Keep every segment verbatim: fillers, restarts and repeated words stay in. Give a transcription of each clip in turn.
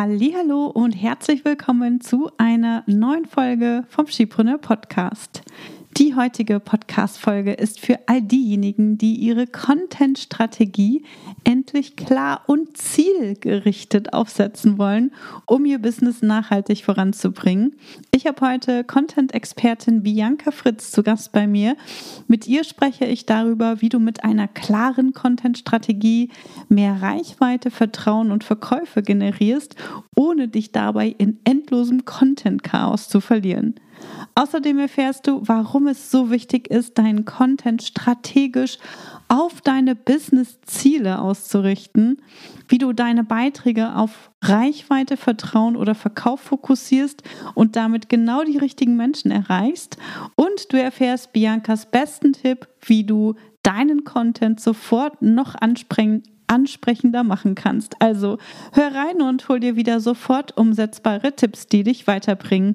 Hallihallo und herzlich willkommen zu einer neuen Folge vom Skipreneur Podcast. Die heutige Podcast-Folge ist für all diejenigen, die ihre Content-Strategie endlich klar und zielgerichtet aufsetzen wollen, um ihr Business nachhaltig voranzubringen. Ich habe heute Content-Expertin Bianca Fritz zu Gast bei mir. Mit ihr spreche ich darüber, wie du mit einer klaren Content-Strategie mehr Reichweite, Vertrauen und Verkäufe generierst, ohne dich dabei in endlosem Content-Chaos zu verlieren. Außerdem erfährst du, warum es so wichtig ist, deinen Content strategisch auf deine Business-Ziele auszurichten, wie du deine Beiträge auf Reichweite, Vertrauen oder Verkauf fokussierst und damit genau die richtigen Menschen erreichst. Und du erfährst Biancas besten Tipp, wie du deinen Content sofort noch ansprechend ansprechender machen kannst. Also hör rein und hol dir wieder sofort umsetzbare Tipps, die dich weiterbringen.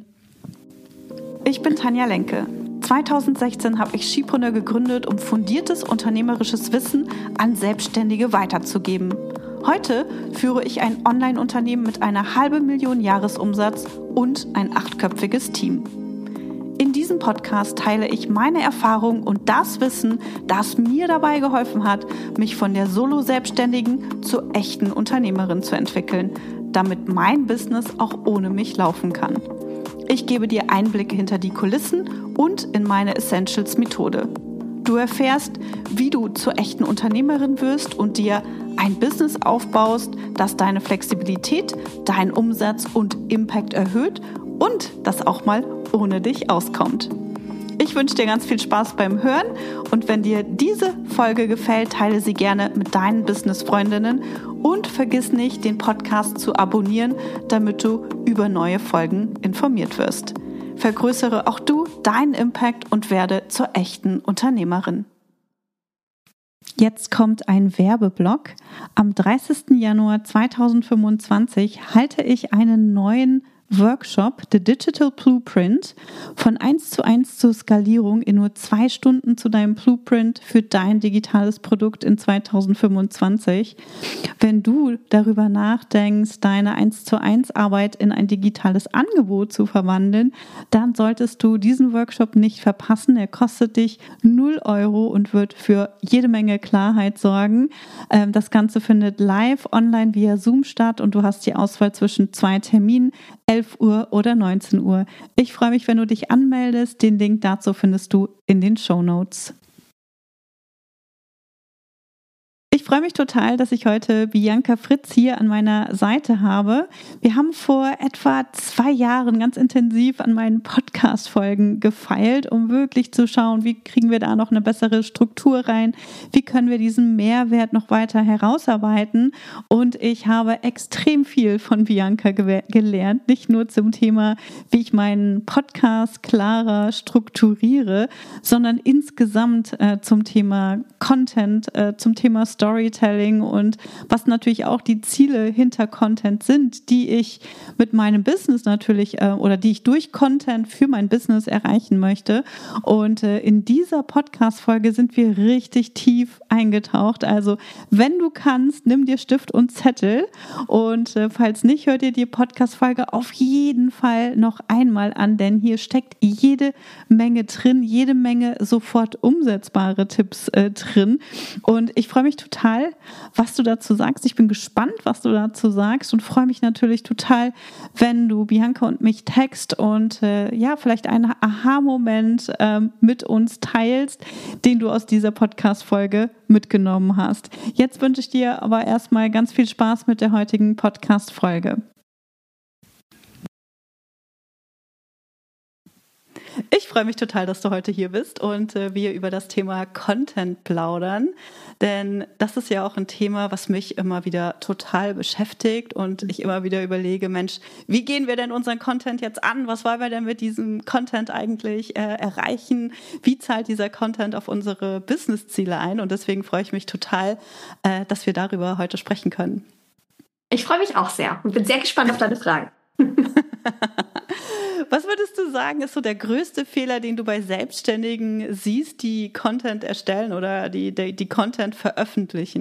Ich bin Tanja Lenke. zweitausendsechzehn habe ich Skipreneur gegründet, um fundiertes unternehmerisches Wissen an Selbstständige weiterzugeben. Heute führe ich ein Online-Unternehmen mit einer halben Million Jahresumsatz und ein achtköpfiges Team. In diesem Podcast teile ich meine Erfahrungen und das Wissen, das mir dabei geholfen hat, mich von der Solo-Selbstständigen zur echten Unternehmerin zu entwickeln, damit mein Business auch ohne mich laufen kann. Ich gebe dir Einblicke hinter die Kulissen und in meine Essentials-Methode. Du erfährst, wie du zur echten Unternehmerin wirst und dir ein Business aufbaust, das deine Flexibilität, deinen Umsatz und Impact erhöht und das auch mal ohne dich auskommt. Ich wünsche dir ganz viel Spaß beim Hören und wenn dir diese Folge gefällt, teile sie gerne mit deinen Business-Freundinnen und vergiss nicht, den Podcast zu abonnieren, damit du über neue Folgen informiert wirst. Vergrößere auch du deinen Impact und werde zur echten Unternehmerin. Jetzt kommt ein Werbeblock. Am dreißigsten Januar zweitausendfünfundzwanzig halte ich einen neuen Workshop, The Digital Blueprint, von eins zu eins zur Skalierung in nur zwei Stunden zu deinem Blueprint für dein digitales Produkt in zweitausendfünfundzwanzig. Wenn du darüber nachdenkst, deine eins zu eins Arbeit in ein digitales Angebot zu verwandeln, dann solltest du diesen Workshop nicht verpassen. Er kostet dich null Euro und wird für jede Menge Klarheit sorgen. Das Ganze findet live online via Zoom statt und du hast die Auswahl zwischen zwei Terminen, elf Uhr oder neunzehn Uhr. Ich freue mich, wenn du dich anmeldest. Den Link dazu findest du in den Shownotes. Ich freue mich total, dass ich heute Bianca Fritz hier an meiner Seite habe. Wir haben vor etwa zwei Jahren ganz intensiv an meinen Podcast-Folgen gefeilt, um wirklich zu schauen, wie kriegen wir da noch eine bessere Struktur rein, wie können wir diesen Mehrwert noch weiter herausarbeiten. Und ich habe extrem viel von Bianca ge- gelernt, nicht nur zum Thema, wie ich meinen Podcast klarer strukturiere, sondern insgesamt äh, zum Thema Content, äh, zum Thema Story. Storytelling und was natürlich auch die Ziele hinter Content sind, die ich mit meinem Business natürlich äh, oder die ich durch Content für mein Business erreichen möchte. Und äh, in dieser Podcast-Folge sind wir richtig tief eingetaucht. Also wenn du kannst, nimm dir Stift und Zettel und äh, falls nicht, hör dir die Podcast-Folge auf jeden Fall noch einmal an, denn hier steckt jede Menge drin, jede Menge sofort umsetzbare Tipps äh, drin. Und ich freue mich total, was du dazu sagst. Ich bin gespannt, was du dazu sagst und freue mich natürlich total, wenn du Bianca und mich text und äh, ja, vielleicht einen Aha-Moment äh, mit uns teilst, den du aus dieser Podcast-Folge mitgenommen hast. Jetzt wünsche ich dir aber erstmal ganz viel Spaß mit der heutigen Podcast-Folge. Ich freue mich total, dass du heute hier bist und äh, wir über das Thema Content plaudern, denn das ist ja auch ein Thema, was mich immer wieder total beschäftigt und ich immer wieder überlege, Mensch, wie gehen wir denn unseren Content jetzt an? Was wollen wir denn mit diesem Content eigentlich äh, erreichen? Wie zahlt dieser Content auf unsere Business-Ziele ein? Und deswegen freue ich mich total, äh, dass wir darüber heute sprechen können. Ich freue mich auch sehr und bin sehr gespannt auf deine Fragen. Was würdest du sagen, ist so der größte Fehler, den du bei Selbstständigen siehst, die Content erstellen oder die, die, die Content veröffentlichen?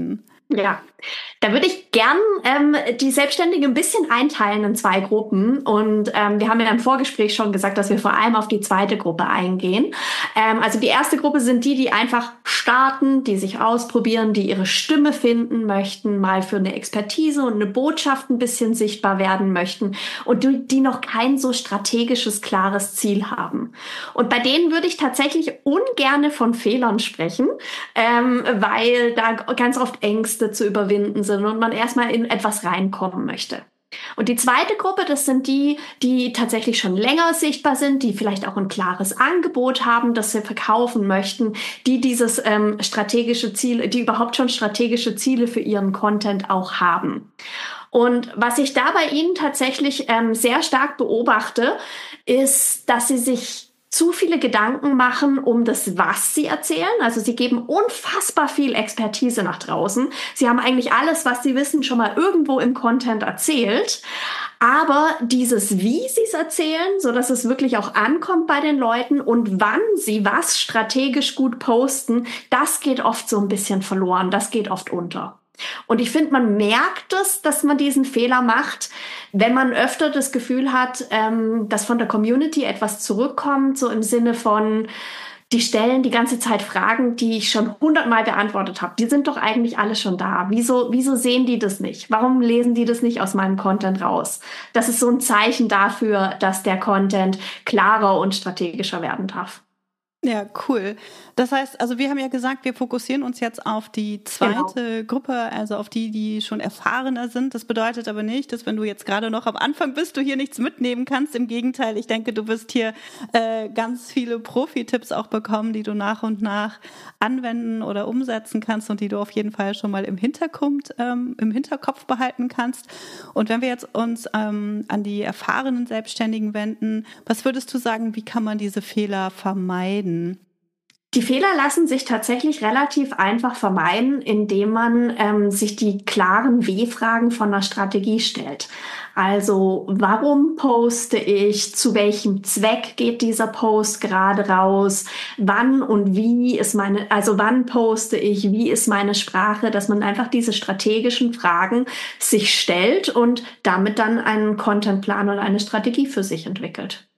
Ja, da würde ich gern ähm, die Selbstständigen ein bisschen einteilen in zwei Gruppen. Und ähm, wir haben ja im Vorgespräch schon gesagt, dass wir vor allem auf die zweite Gruppe eingehen. Ähm, also die erste Gruppe sind die, die einfach starten, die sich ausprobieren, die ihre Stimme finden möchten, mal für eine Expertise und eine Botschaft ein bisschen sichtbar werden möchten und die, die noch kein so strategisches, klares Ziel haben. Und bei denen würde ich tatsächlich ungerne von Fehlern sprechen, ähm, weil da ganz oft Ängste zu überwinden sind und man erstmal in etwas reinkommen möchte. Und die zweite Gruppe, das sind die, die tatsächlich schon länger sichtbar sind, die vielleicht auch ein klares Angebot haben, das sie verkaufen möchten, die dieses ähm, strategische Ziel, die überhaupt schon strategische Ziele für ihren Content auch haben. Und was ich da bei Ihnen tatsächlich ähm, sehr stark beobachte, ist, dass Sie sich zu viele Gedanken machen um das, was sie erzählen. Also sie geben unfassbar viel Expertise nach draußen. Sie haben eigentlich alles, was sie wissen, schon mal irgendwo im Content erzählt. Aber dieses, wie sie es erzählen, so dass es wirklich auch ankommt bei den Leuten und wann sie was strategisch gut posten, das geht oft so ein bisschen verloren. Das geht oft unter. Und ich finde, man merkt es, dass man diesen Fehler macht, wenn man öfter das Gefühl hat, ähm, dass von der Community etwas zurückkommt, so im Sinne von, die stellen die ganze Zeit Fragen, die ich schon hundertmal beantwortet habe. Die sind doch eigentlich alle schon da. Wieso, wieso sehen die das nicht? Warum lesen die das nicht aus meinem Content raus? Das ist so ein Zeichen dafür, dass der Content klarer und strategischer werden darf. Ja, cool. Das heißt, also wir haben ja gesagt, wir fokussieren uns jetzt auf die zweite genau. Gruppe, also auf die, die schon erfahrener sind. Das bedeutet aber nicht, dass wenn du jetzt gerade noch am Anfang bist, du hier nichts mitnehmen kannst. Im Gegenteil, ich denke, du wirst hier äh, ganz viele Profi-Tipps auch bekommen, die du nach und nach anwenden oder umsetzen kannst und die du auf jeden Fall schon mal im Hintergrund, ähm, im Hinterkopf behalten kannst. Und wenn wir jetzt uns ähm, an die erfahrenen Selbstständigen wenden, was würdest du sagen, wie kann man diese Fehler vermeiden? Die Fehler lassen sich tatsächlich relativ einfach vermeiden, indem man ähm, sich die klaren W-Fragen von der Strategie stellt. Also, warum poste ich? Zu welchem Zweck geht dieser Post gerade raus? Wann und wie ist meine, also wann poste ich? Wie ist meine Sprache? Dass man einfach diese strategischen Fragen sich stellt und damit dann einen Contentplan und eine Strategie für sich entwickelt.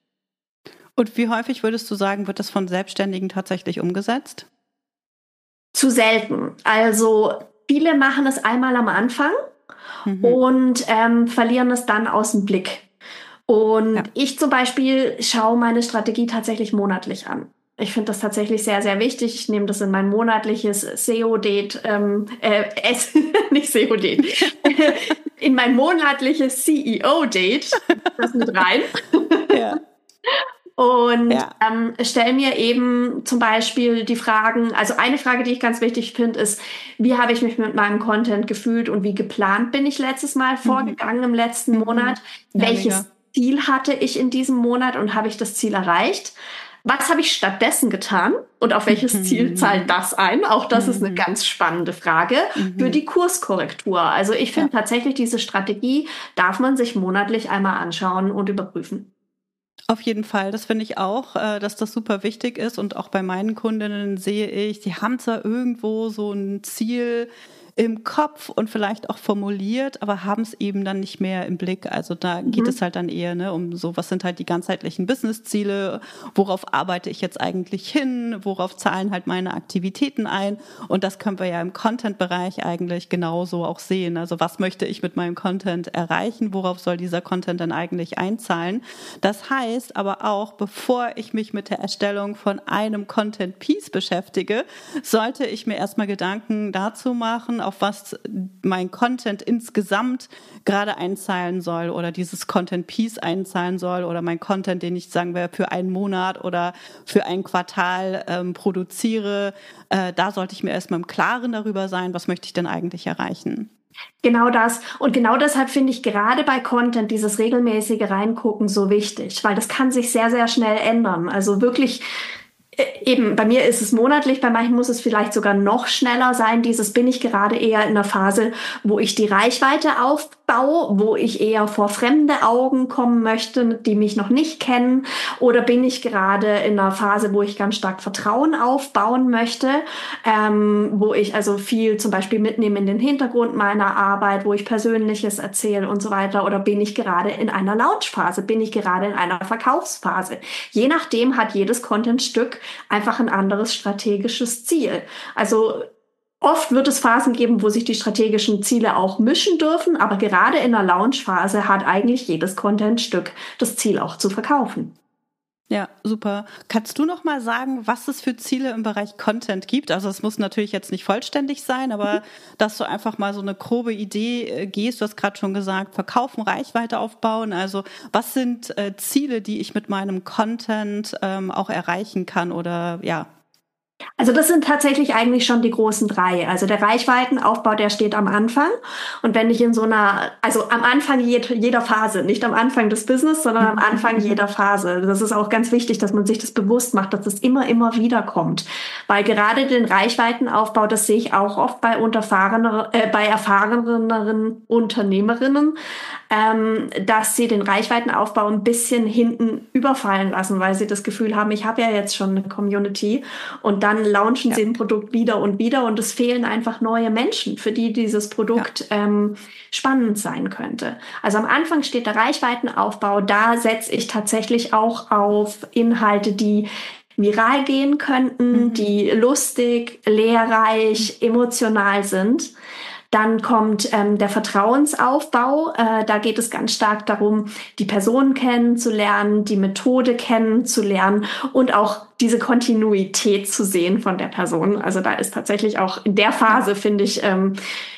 Und wie häufig würdest du sagen, wird das von Selbstständigen tatsächlich umgesetzt? Zu selten. Also viele machen es einmal am Anfang mhm. und ähm, verlieren es dann aus dem Blick. Und ja. ich zum Beispiel schaue meine Strategie tatsächlich monatlich an. Ich finde das tatsächlich sehr, sehr wichtig. Ich nehme das in mein monatliches S E O-Date, ähm, äh, S, nicht S E O-Date, in mein monatliches C E O-Date das mit rein. Ja. Und ja. ähm, stelle mir eben zum Beispiel die Fragen, also eine Frage, die ich ganz wichtig finde, ist, wie habe ich mich mit meinem Content gefühlt und wie geplant bin ich letztes Mal mhm. vorgegangen im letzten mhm. Monat? Ja, Welches mega. Ziel hatte ich in diesem Monat und habe ich das Ziel erreicht? Was habe ich stattdessen getan und auf welches mhm. Ziel zahlt das ein? Auch das mhm. ist eine ganz spannende Frage mhm. für die Kurskorrektur. Also ich finde ja. tatsächlich, diese Strategie darf man sich monatlich einmal anschauen und überprüfen. Auf jeden Fall, das finde ich auch, dass das super wichtig ist und auch bei meinen Kundinnen sehe ich, die haben zwar irgendwo so ein Ziel im Kopf und vielleicht auch formuliert, aber haben es eben dann nicht mehr im Blick. Also da geht mhm. es halt dann eher ne, um so, was sind halt die ganzheitlichen Business-Ziele, worauf arbeite ich jetzt eigentlich hin, worauf zahlen halt meine Aktivitäten ein und das können wir ja im Content-Bereich eigentlich genauso auch sehen. Also was möchte ich mit meinem Content erreichen, worauf soll dieser Content dann eigentlich einzahlen? Das heißt aber auch, bevor ich mich mit der Erstellung von einem Content-Piece beschäftige, sollte ich mir erstmal Gedanken dazu machen, auf was mein Content insgesamt gerade einzahlen soll oder dieses Content-Piece einzahlen soll oder mein Content, den ich, sagen wir, für einen Monat oder für ein Quartal ähm, produziere. Äh, da sollte ich mir erstmal im Klaren darüber sein, was möchte ich denn eigentlich erreichen. Genau das. Und genau deshalb finde ich gerade bei Content dieses regelmäßige Reingucken so wichtig, weil das kann sich sehr, sehr schnell ändern. Also wirklich Eben, bei mir ist es monatlich, bei manchen muss es vielleicht sogar noch schneller sein. Dieses bin ich gerade eher in einer Phase, wo ich die Reichweite aufbaue, wo ich eher vor fremde Augen kommen möchte, die mich noch nicht kennen. Oder bin ich gerade in einer Phase, wo ich ganz stark Vertrauen aufbauen möchte, ähm, wo ich also viel zum Beispiel mitnehme in den Hintergrund meiner Arbeit, wo ich Persönliches erzähle und so weiter. Oder bin ich gerade in einer Launchphase, bin ich gerade in einer Verkaufsphase. Je nachdem hat jedes Contentstück einfach ein anderes strategisches Ziel. Also oft wird es Phasen geben, wo sich die strategischen Ziele auch mischen dürfen, aber gerade in der Launchphase hat eigentlich jedes Contentstück das Ziel auch zu verkaufen. Ja, super. Kannst du noch mal sagen, was es für Ziele im Bereich Content gibt? Also es muss natürlich jetzt nicht vollständig sein, aber dass du einfach mal so eine grobe Idee äh, gehst. Du hast gerade schon gesagt, verkaufen, Reichweite aufbauen. Also was sind äh, Ziele, die ich mit meinem Content ähm, auch erreichen kann oder ja? Also das sind tatsächlich eigentlich schon die großen drei. Also der Reichweitenaufbau, der steht am Anfang. Und wenn ich in so einer, also am Anfang jeder Phase, nicht am Anfang des Business, sondern am Anfang jeder Phase. Das ist auch ganz wichtig, dass man sich das bewusst macht, dass das immer, immer wieder kommt. Weil gerade den Reichweitenaufbau, das sehe ich auch oft bei unterfahreneren, äh, bei erfahreneren Unternehmerinnen, ähm, dass sie den Reichweitenaufbau ein bisschen hinten überfallen lassen, weil sie das Gefühl haben, ich habe ja jetzt schon eine Community und dann launchen ja. sie ein Produkt wieder und wieder und es fehlen einfach neue Menschen, für die dieses Produkt ja. ähm, spannend sein könnte. Also am Anfang steht der Reichweitenaufbau, da setze ich tatsächlich auch auf Inhalte, die viral gehen könnten, mhm. die lustig, lehrreich, emotional sind. Dann kommt ähm, der Vertrauensaufbau. Äh, da geht es ganz stark darum, die Person kennenzulernen, die Methode kennenzulernen und auch diese Kontinuität zu sehen von der Person. Also da ist tatsächlich auch in der Phase, finde ich, ähm,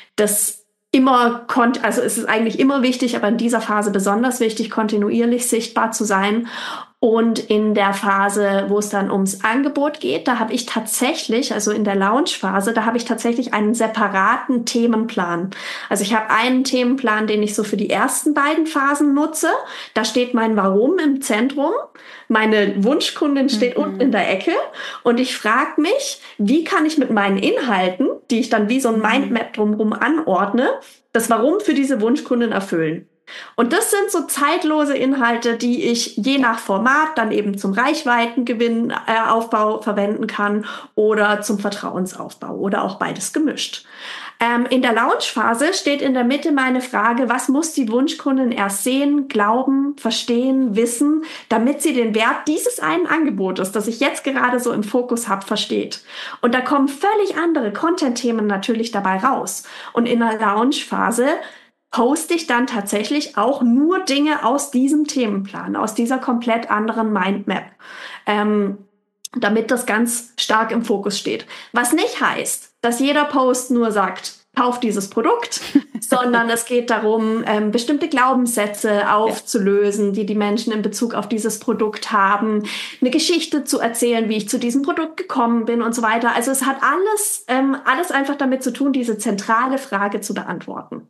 das immer, kont- also es ist eigentlich immer wichtig, aber in dieser Phase besonders wichtig, kontinuierlich sichtbar zu sein. Und in der Phase, wo es dann ums Angebot geht, da habe ich tatsächlich, also in der Launch-Phase, da habe ich tatsächlich einen separaten Themenplan. Also ich habe einen Themenplan, den ich so für die ersten beiden Phasen nutze. Da steht mein Warum im Zentrum. Meine Wunschkundin steht mhm. unten in der Ecke. Und ich frage mich, wie kann ich mit meinen Inhalten, die ich dann wie so ein Mindmap drumherum anordne, das Warum für diese Wunschkundin erfüllen. Und das sind so zeitlose Inhalte, die ich je nach Format dann eben zum Reichweitengewinn, äh, Aufbau verwenden kann oder zum Vertrauensaufbau oder auch beides gemischt. Ähm, in der Launchphase steht in der Mitte meine Frage, was muss die Wunschkundin erst sehen, glauben, verstehen, wissen, damit sie den Wert dieses einen Angebotes, das ich jetzt gerade so im Fokus habe, versteht. Und da kommen völlig andere Content-Themen natürlich dabei raus. Und in der Launchphase poste ich dann tatsächlich auch nur Dinge aus diesem Themenplan, aus dieser komplett anderen Mindmap, ähm, damit das ganz stark im Fokus steht. Was nicht heißt, dass jeder Post nur sagt, kauf dieses Produkt, sondern es geht darum, ähm, bestimmte Glaubenssätze aufzulösen, ja. die die Menschen in Bezug auf dieses Produkt haben, eine Geschichte zu erzählen, wie ich zu diesem Produkt gekommen bin und so weiter. Also es hat alles, ähm, alles einfach damit zu tun, diese zentrale Frage zu beantworten.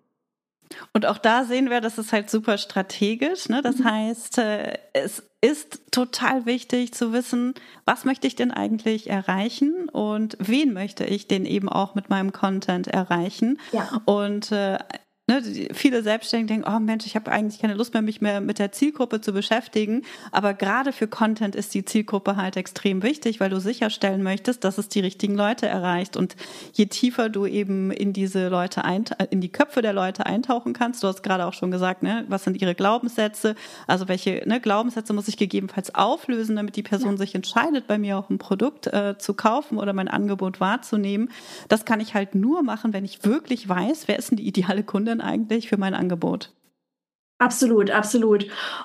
Und auch da sehen wir, das ist halt super strategisch. Ne? Das mhm. heißt, äh, es ist total wichtig zu wissen, was möchte ich denn eigentlich erreichen und wen möchte ich denn eben auch mit meinem Content erreichen. Ja. Und äh, ne, viele Selbstständige denken, oh Mensch, ich habe eigentlich keine Lust mehr, mich mehr mit der Zielgruppe zu beschäftigen. Aber gerade für Content ist die Zielgruppe halt extrem wichtig, weil du sicherstellen möchtest, dass es die richtigen Leute erreicht. Und je tiefer du eben in diese Leute, eint- in die Köpfe der Leute eintauchen kannst, du hast gerade auch schon gesagt, ne, was sind ihre Glaubenssätze? Also welche ne, Glaubenssätze muss ich gegebenenfalls auflösen, damit die Person ja. sich entscheidet, bei mir auch ein Produkt äh, zu kaufen oder mein Angebot wahrzunehmen. Das kann ich halt nur machen, wenn ich wirklich weiß, wer ist denn die ideale Kundin eigentlich für mein Angebot? Absolut, absolut.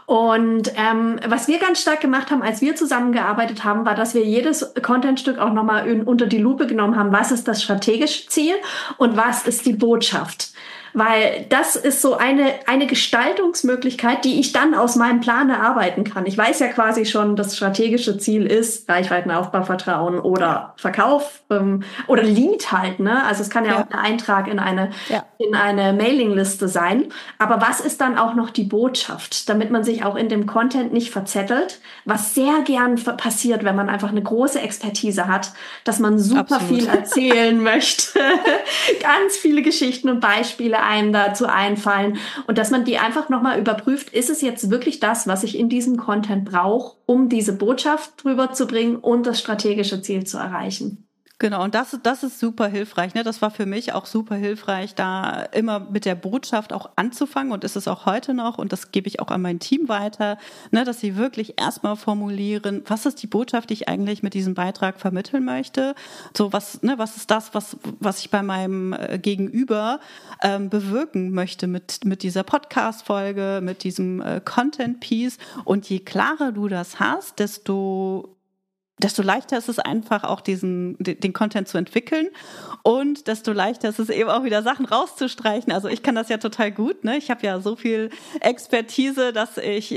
Und ähm, was wir ganz stark gemacht haben, als wir zusammengearbeitet haben, war, dass wir jedes Contentstück auch nochmal unter die Lupe genommen haben. Was ist das strategische Ziel und was ist die Botschaft? weil das ist so eine, eine Gestaltungsmöglichkeit, die ich dann aus meinem Plan erarbeiten kann. Ich weiß ja quasi schon, das strategische Ziel ist Reichweitenaufbau, Vertrauen oder Verkauf ähm, oder Lead halt, ne? Also es kann ja, ja. auch ein Eintrag in eine, ja. in eine Mailingliste sein. Aber was ist dann auch noch die Botschaft, damit man sich auch in dem Content nicht verzettelt, was sehr gern passiert, wenn man einfach eine große Expertise hat, dass man super Absolut. viel erzählen möchte, ganz viele Geschichten und Beispiele einem dazu einfallen und dass man die einfach nochmal überprüft, ist es jetzt wirklich das, was ich in diesem Content brauche, um diese Botschaft drüber zu bringen und das strategische Ziel zu erreichen. Genau, und das, das ist super hilfreich. Ne? Das war für mich auch super hilfreich, da immer mit der Botschaft auch anzufangen und ist es auch heute noch und das gebe ich auch an mein Team weiter, ne? Dass sie wirklich erstmal formulieren, was ist die Botschaft, die ich eigentlich mit diesem Beitrag vermitteln möchte? So was, ne? Was ist das, was, was ich bei meinem äh, Gegenüber ähm, bewirken möchte mit, mit dieser Podcast-Folge, mit diesem äh, Content-Piece? Und je klarer du das hast, desto desto leichter ist es einfach auch diesen den Content zu entwickeln und desto leichter ist es eben auch wieder Sachen rauszustreichen. Also ich kann das ja total gut, ne? Ich habe ja so viel Expertise, dass ich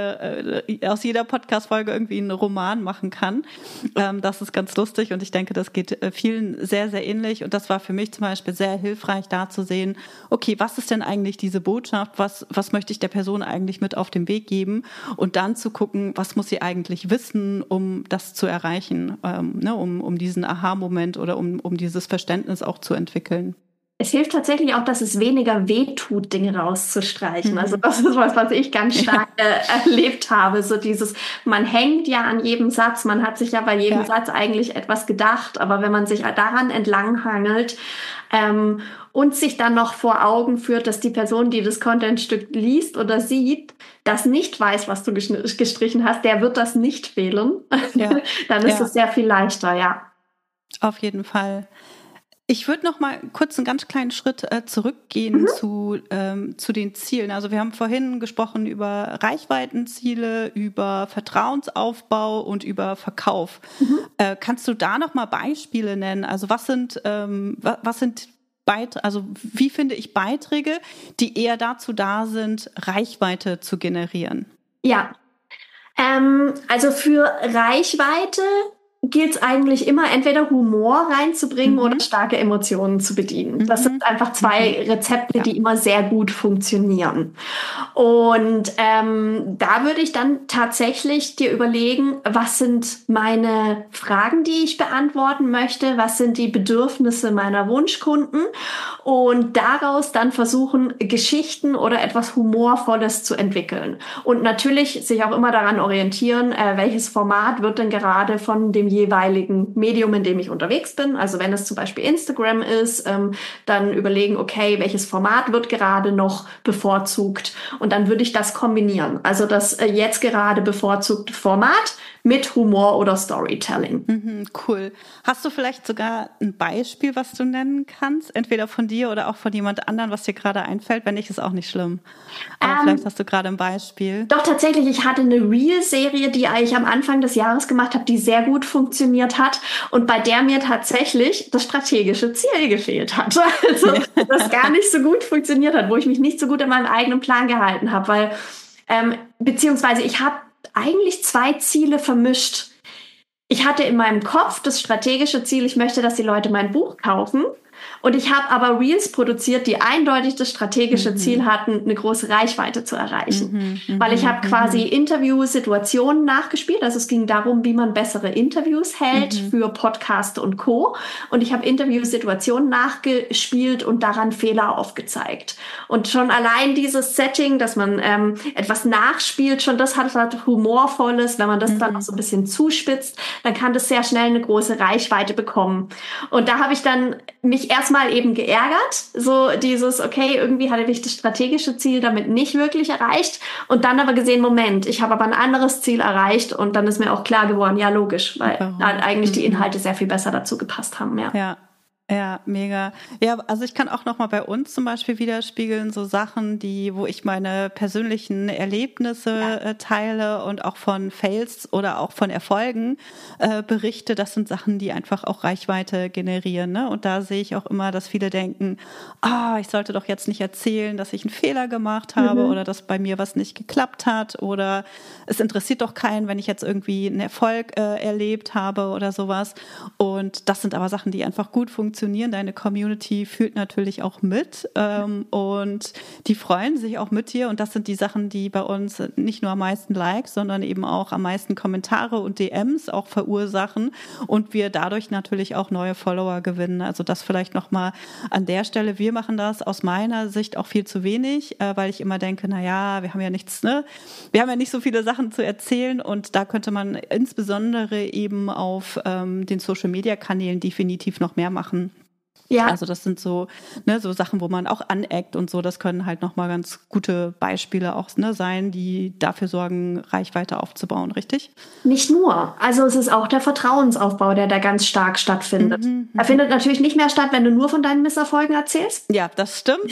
äh, aus jeder Podcast-Folge irgendwie einen Roman machen kann. Ähm, das ist ganz lustig und ich denke, das geht vielen sehr, sehr ähnlich und das war für mich zum Beispiel sehr hilfreich, da zu sehen, okay, was ist denn eigentlich diese Botschaft? Was, was möchte ich der Person eigentlich mit auf den Weg geben? Und dann zu gucken, was muss sie eigentlich wissen, um das zu erreichen, ähm, ne, um, um diesen Aha-Moment oder um, um dieses Verständnis auch zu entwickeln. Es hilft tatsächlich auch, dass es weniger wehtut, Dinge rauszustreichen. Mhm. Also das ist was, was ich ganz stark ja. äh, erlebt habe. So dieses, man hängt ja an jedem Satz, man hat sich ja bei jedem ja. Satz eigentlich etwas gedacht, aber wenn man sich daran entlanghangelt ähm, und sich dann noch vor Augen führt, dass die Person, die das Contentstück liest oder sieht, das nicht weiß, was du gestrichen hast, der wird das nicht wählen. Ja. Dann ist ja. es sehr viel leichter, ja. Auf jeden Fall. Ich würde noch mal kurz einen ganz kleinen Schritt äh, zurückgehen mhm. zu, ähm, zu den Zielen. Also wir haben vorhin gesprochen über Reichweitenziele, über Vertrauensaufbau und über Verkauf. Mhm. Äh, kannst du da noch mal Beispiele nennen? Also was sind, ähm, was, was sind Beit- also wie finde ich Beiträge, die eher dazu da sind, Reichweite zu generieren? Ja, ähm, also für Reichweite gilt es eigentlich immer, entweder Humor reinzubringen mhm. oder starke Emotionen zu bedienen. Das mhm. sind einfach zwei Rezepte, ja. die immer sehr gut funktionieren. Und ähm, da würde ich dann tatsächlich dir überlegen, was sind meine Fragen, die ich beantworten möchte, was sind die Bedürfnisse meiner Wunschkunden und daraus dann versuchen, Geschichten oder etwas Humorvolles zu entwickeln. Und natürlich sich auch immer daran orientieren, äh, welches Format wird denn gerade von dem jeweiligen Medium, in dem ich unterwegs bin. Also wenn es zum Beispiel Instagram ist, ähm, dann überlegen, okay, welches Format wird gerade noch bevorzugt? Und dann würde ich das kombinieren. Also das äh, jetzt gerade bevorzugte Format mit Humor oder Storytelling. Mhm, cool. Hast du vielleicht sogar ein Beispiel, was du nennen kannst? Entweder von dir oder auch von jemand anderem, was dir gerade einfällt? Wenn nicht, ist auch nicht schlimm. Aber ähm, vielleicht hast du gerade ein Beispiel. Doch, tatsächlich. Ich hatte eine Reel-Serie, die ich am Anfang des Jahres gemacht habe, die sehr gut funktioniert hat und bei der mir tatsächlich das strategische Ziel gefehlt hat. Also das gar nicht so gut funktioniert hat, wo ich mich nicht so gut an meinem eigenen Plan gehalten habe, weil ähm, beziehungsweise ich habe eigentlich zwei Ziele vermischt. Ich hatte in meinem Kopf das strategische Ziel, ich möchte, dass die Leute mein Buch kaufen. Und ich habe aber Reels produziert, die eindeutig das strategische mhm. Ziel hatten, eine große Reichweite zu erreichen. Mhm, Weil ich habe mhm. quasi Interview-Situationen nachgespielt. Also es ging darum, wie man bessere Interviews hält mhm. für Podcast und Co. Und ich habe Interview-Situationen nachgespielt und daran Fehler aufgezeigt. Und schon allein dieses Setting, dass man ähm, etwas nachspielt, schon das hat halt Humorvolles. Wenn man das mhm. dann auch so ein bisschen zuspitzt, dann kann das sehr schnell eine große Reichweite bekommen. Und da habe ich dann mich erstmal eben geärgert, so dieses, okay, irgendwie hatte ich das strategische Ziel damit nicht wirklich erreicht und dann aber gesehen, Moment, ich habe aber ein anderes Ziel erreicht und dann ist mir auch klar geworden, ja logisch, weil halt eigentlich die Inhalte sehr viel besser dazu gepasst haben. Ja. ja. Ja, mega. Ja, also ich kann auch noch mal bei uns zum Beispiel widerspiegeln, so Sachen, die, wo ich meine persönlichen Erlebnisse Ja. äh, teile und auch von Fails oder auch von Erfolgen äh, berichte. Das sind Sachen, die einfach auch Reichweite generieren, ne? Und da sehe ich auch immer, dass viele denken, ah, ich sollte doch jetzt nicht erzählen, dass ich einen Fehler gemacht habe Mhm. oder dass bei mir was nicht geklappt hat oder es interessiert doch keinen, wenn ich jetzt irgendwie einen Erfolg äh, erlebt habe oder sowas. Und das sind aber Sachen, die einfach gut funktionieren. Deine Community fühlt natürlich auch mit ähm, und die freuen sich auch mit dir. Und das sind die Sachen, die bei uns nicht nur am meisten Likes, sondern eben auch am meisten Kommentare und D Ms auch verursachen und wir dadurch natürlich auch neue Follower gewinnen. Also das vielleicht nochmal an der Stelle. Wir machen das aus meiner Sicht auch viel zu wenig, äh, weil ich immer denke, na ja, wir haben ja nichts, ne? Wir haben ja nicht so viele Sachen zu erzählen und da könnte man insbesondere eben auf ähm, den Social-Media-Kanälen definitiv noch mehr machen. Ja, Also das sind so, ne, so Sachen, wo man auch aneckt und so. Das können halt nochmal ganz gute Beispiele auch, ne, sein, die dafür sorgen, Reichweite aufzubauen, richtig? nicht nur. Also es ist auch der Vertrauensaufbau, der da ganz stark stattfindet. Mhm, Er findet natürlich nicht mehr statt, wenn du nur von deinen Misserfolgen erzählst. Ja, das stimmt.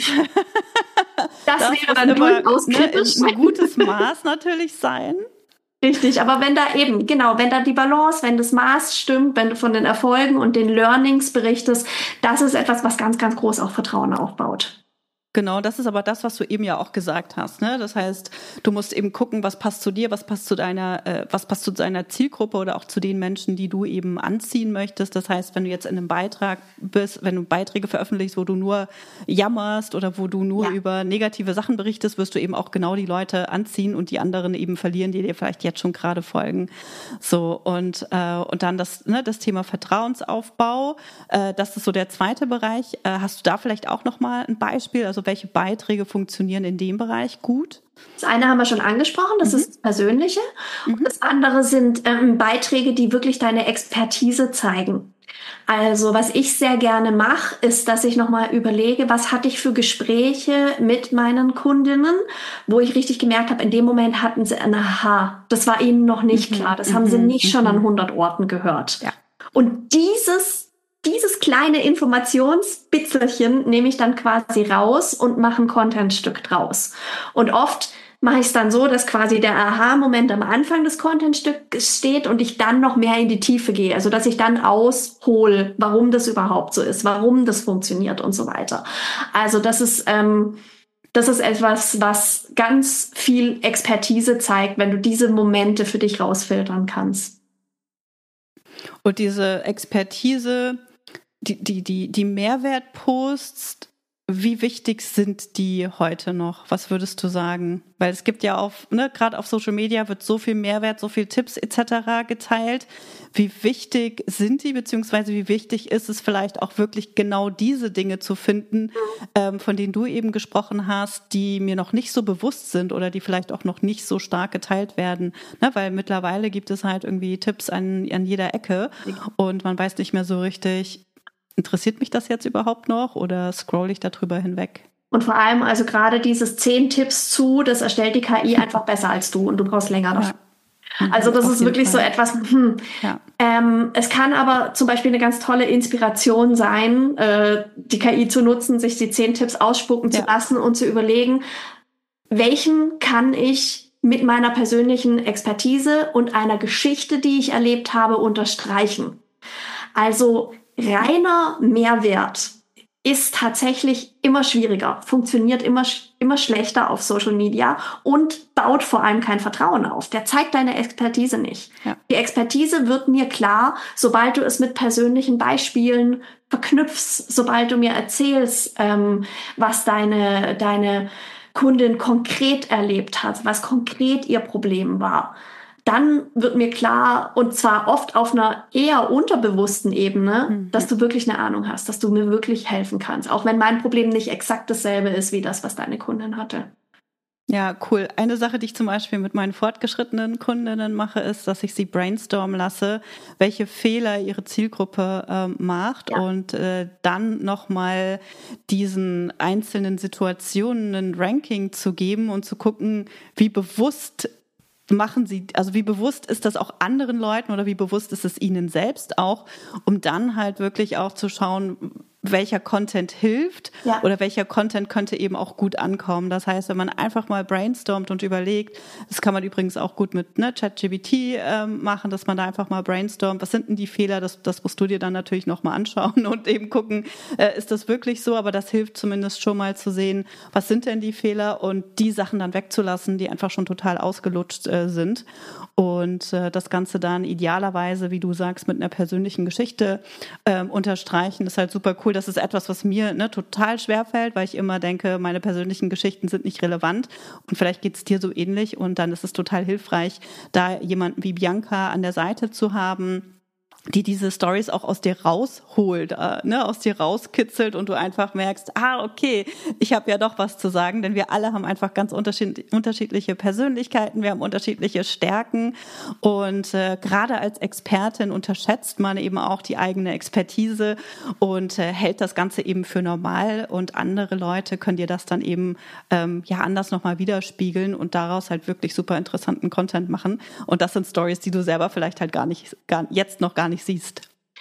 Das, Das wäre muss dann immer, durchaus ne, kritisch. in ein gutes Maß natürlich sein. Richtig, aber wenn da eben, genau, wenn da die Balance, wenn das Maß stimmt, wenn du von den Erfolgen und den Learnings berichtest, das ist etwas, was ganz, ganz groß auch Vertrauen aufbaut. Genau, das ist aber das, was du eben ja auch gesagt hast, ne? Das heißt, du musst eben gucken, was passt zu dir, was passt zu deiner, äh, was passt zu deiner Zielgruppe oder auch zu den Menschen, die du eben anziehen möchtest. Das heißt, wenn du jetzt in einem Beitrag bist, wenn du Beiträge veröffentlichst, wo du nur jammerst oder wo du nur Ja. über negative Sachen berichtest, wirst du eben auch genau die Leute anziehen und die anderen eben verlieren, die dir vielleicht jetzt schon gerade folgen. So und äh, und dann das, ne, das Thema Vertrauensaufbau. Äh, das ist so der zweite Bereich. Äh, hast du da vielleicht auch noch mal ein Beispiel? Also welche Beiträge funktionieren in dem Bereich gut? Das eine haben wir schon angesprochen, das Mhm. ist das Persönliche. Mhm. Und das andere sind ähm, Beiträge, die wirklich deine Expertise zeigen. Also was ich sehr gerne mache, ist, dass ich nochmal überlege, was hatte ich für Gespräche mit meinen Kundinnen, wo ich richtig gemerkt habe, in dem Moment hatten sie ein Aha. Das war ihnen noch nicht Mhm. klar. Das haben sie Mhm. nicht schon Mhm. an hundert Orten gehört. Ja. Und dieses Dieses kleine Informationsbitzelchen nehme ich dann quasi raus und mache ein Contentstück draus. Und oft mache ich es dann so, dass quasi der Aha-Moment am Anfang des Contentstücks steht und ich dann noch mehr in die Tiefe gehe. Also dass ich dann aushole, warum das überhaupt so ist, warum das funktioniert und so weiter. Also das ist, ähm, das ist etwas, was ganz viel Expertise zeigt, wenn du diese Momente für dich rausfiltern kannst. Und diese Expertise, die, die, die, die Mehrwertposts, wie wichtig sind die heute noch? Was würdest du sagen? Weil es gibt ja auf, ne, gerade auf Social Media wird so viel Mehrwert, so viel Tipps et cetera geteilt. Wie wichtig sind die, beziehungsweise wie wichtig ist es vielleicht auch wirklich genau diese Dinge zu finden, ähm, von denen du eben gesprochen hast, die mir noch nicht so bewusst sind oder die vielleicht auch noch nicht so stark geteilt werden? Ne, weil mittlerweile gibt es halt irgendwie Tipps an, an jeder Ecke und man weiß nicht mehr so richtig, interessiert mich das jetzt überhaupt noch oder scroll ich darüber hinweg? Und vor allem, also gerade dieses zehn Tipps zu, das erstellt die K I einfach besser als du und du brauchst länger dafür. Ja. Also das Auf ist jeden wirklich Fall. so etwas, hm. Ja. Ähm, es kann aber zum Beispiel eine ganz tolle Inspiration sein, äh, die K I zu nutzen, sich die zehn Tipps ausspucken Ja. zu lassen und zu überlegen, welchen kann ich mit meiner persönlichen Expertise und einer Geschichte, die ich erlebt habe, unterstreichen. Also reiner Mehrwert ist tatsächlich immer schwieriger, funktioniert immer, immer schlechter auf Social Media und baut vor allem kein Vertrauen auf. Der zeigt deine Expertise nicht. Ja. Die Expertise wird mir klar, sobald du es mit persönlichen Beispielen verknüpfst, sobald du mir erzählst, ähm, was deine, deine Kundin konkret erlebt hat, was konkret ihr Problem war. Dann wird mir klar, und zwar oft auf einer eher unterbewussten Ebene, Mhm. dass du wirklich eine Ahnung hast, dass du mir wirklich helfen kannst. Auch wenn mein Problem nicht exakt dasselbe ist wie das, was deine Kundin hatte. Ja, cool. Eine Sache, die ich zum Beispiel mit meinen fortgeschrittenen Kundinnen mache, ist, dass ich sie brainstormen lasse, welche Fehler ihre Zielgruppe äh, macht Ja. und äh, dann nochmal diesen einzelnen Situationen ein Ranking zu geben und zu gucken, wie bewusst machen sie, also wie bewusst ist das auch anderen Leuten oder wie bewusst ist es ihnen selbst auch, um dann halt wirklich auch zu schauen, welcher Content hilft ja. oder welcher Content könnte eben auch gut ankommen. Das heißt, wenn man einfach mal brainstormt und überlegt, das kann man übrigens auch gut mit ne, ChatGPT ähm, machen, dass man da einfach mal brainstormt, was sind denn die Fehler, das, das musst du dir dann natürlich nochmal anschauen und eben gucken, äh, ist das wirklich so, aber das hilft zumindest schon mal zu sehen, was sind denn die Fehler und die Sachen dann wegzulassen, die einfach schon total ausgelutscht äh, sind und äh, das Ganze dann idealerweise, wie du sagst, mit einer persönlichen Geschichte äh, unterstreichen, ist halt super cool. Das ist etwas, was mir ne, total schwer fällt, weil ich immer denke, meine persönlichen Geschichten sind nicht relevant und vielleicht geht es dir so ähnlich und dann ist es total hilfreich, da jemanden wie Bianca an der Seite zu haben, die diese Stories auch aus dir rausholt, äh, ne, aus dir rauskitzelt und du einfach merkst, ah, okay, ich habe ja doch was zu sagen, denn wir alle haben einfach ganz unterschied- unterschiedliche Persönlichkeiten, wir haben unterschiedliche Stärken und äh, gerade als Expertin unterschätzt man eben auch die eigene Expertise und äh, hält das Ganze eben für normal und andere Leute können dir das dann eben ähm, ja anders nochmal widerspiegeln und daraus halt wirklich super interessanten Content machen und das sind Stories, die du selber vielleicht halt gar nicht, gar, jetzt noch gar nicht siehst.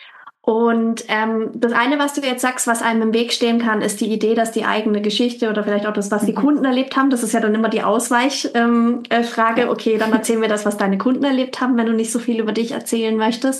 Und ähm, das eine, was du jetzt sagst, was einem im Weg stehen kann, ist die Idee, dass die eigene Geschichte oder vielleicht auch das, was die mhm. Kunden erlebt haben, das ist ja dann immer die Ausweichfrage. Ähm, äh, ja. Okay, dann erzählen wir das, was deine Kunden erlebt haben, wenn du nicht so viel über dich erzählen möchtest.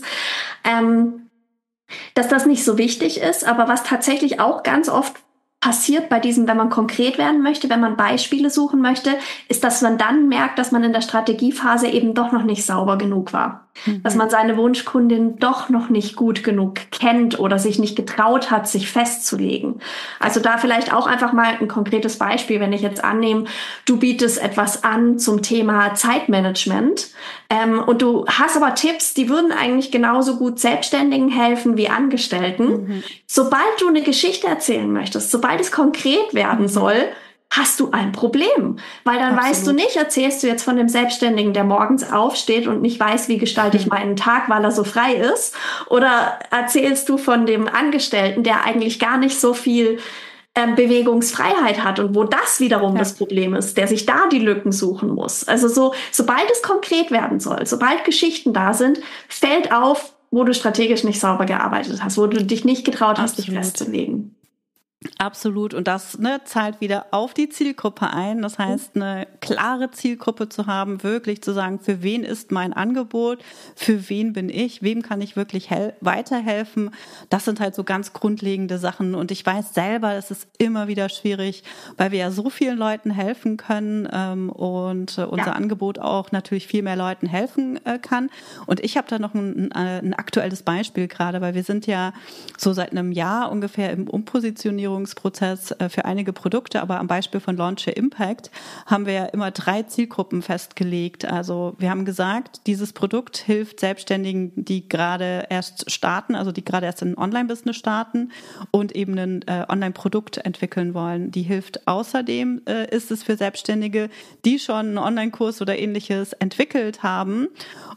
Ähm, dass das nicht so wichtig ist, aber was tatsächlich auch ganz oft passiert bei diesem, wenn man konkret werden möchte, wenn man Beispiele suchen möchte, ist, dass man dann merkt, dass man in der Strategiephase eben doch noch nicht sauber genug war. Mhm. Dass man seine Wunschkundin doch noch nicht gut genug kennt oder sich nicht getraut hat, sich festzulegen. Also da vielleicht auch einfach mal ein konkretes Beispiel, wenn ich jetzt annehme, du bietest etwas an zum Thema Zeitmanagement ähm, und du hast aber Tipps, die würden eigentlich genauso gut Selbstständigen helfen wie Angestellten. Mhm. Sobald du eine Geschichte erzählen möchtest, sobald es konkret werden mhm. soll, hast du ein Problem. Weil dann Absolut. Weißt du nicht, erzählst du jetzt von dem Selbstständigen, der morgens aufsteht und nicht weiß, wie gestalte ich meinen Tag, weil er so frei ist, oder erzählst du von dem Angestellten, der eigentlich gar nicht so viel ähm, Bewegungsfreiheit hat und wo das wiederum ja. das Problem ist, der sich da die Lücken suchen muss. Also so, sobald es konkret werden soll, sobald Geschichten da sind, fällt auf, wo du strategisch nicht sauber gearbeitet hast, wo du dich nicht getraut hast, Absolut. Dich festzulegen. Absolut. Und das ne, zahlt wieder auf die Zielgruppe ein. Das heißt, eine klare Zielgruppe zu haben, wirklich zu sagen, für wen ist mein Angebot, für wen bin ich, wem kann ich wirklich hel- weiterhelfen. Das sind halt so ganz grundlegende Sachen. Und ich weiß selber, es ist immer wieder schwierig, weil wir ja so vielen Leuten helfen können ähm, und äh, unser ja. Angebot auch natürlich viel mehr Leuten helfen äh, kann. Und ich habe da noch ein, ein, ein aktuelles Beispiel gerade, weil wir sind ja so seit einem Jahr ungefähr im Umpositionierung Prozess für einige Produkte, aber am Beispiel von Launch Your Impact haben wir ja immer drei Zielgruppen festgelegt. Also wir haben gesagt, dieses Produkt hilft Selbstständigen, die gerade erst starten, also die gerade erst ein Online-Business starten und eben ein äh, Online-Produkt entwickeln wollen. Die hilft außerdem, äh, ist es für Selbstständige, die schon einen Online-Kurs oder ähnliches entwickelt haben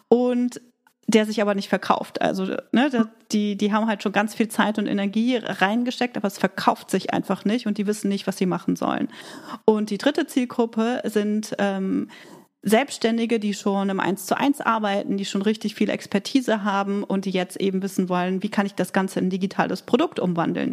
und der sich aber nicht verkauft. Also ne, die, die haben halt schon ganz viel Zeit und Energie reingesteckt, aber es verkauft sich einfach nicht und die wissen nicht, was sie machen sollen. Und die dritte Zielgruppe sind ähm, Selbstständige, die schon im eins zu eins arbeiten, die schon richtig viel Expertise haben und die jetzt eben wissen wollen, wie kann ich das Ganze in ein digitales Produkt umwandeln.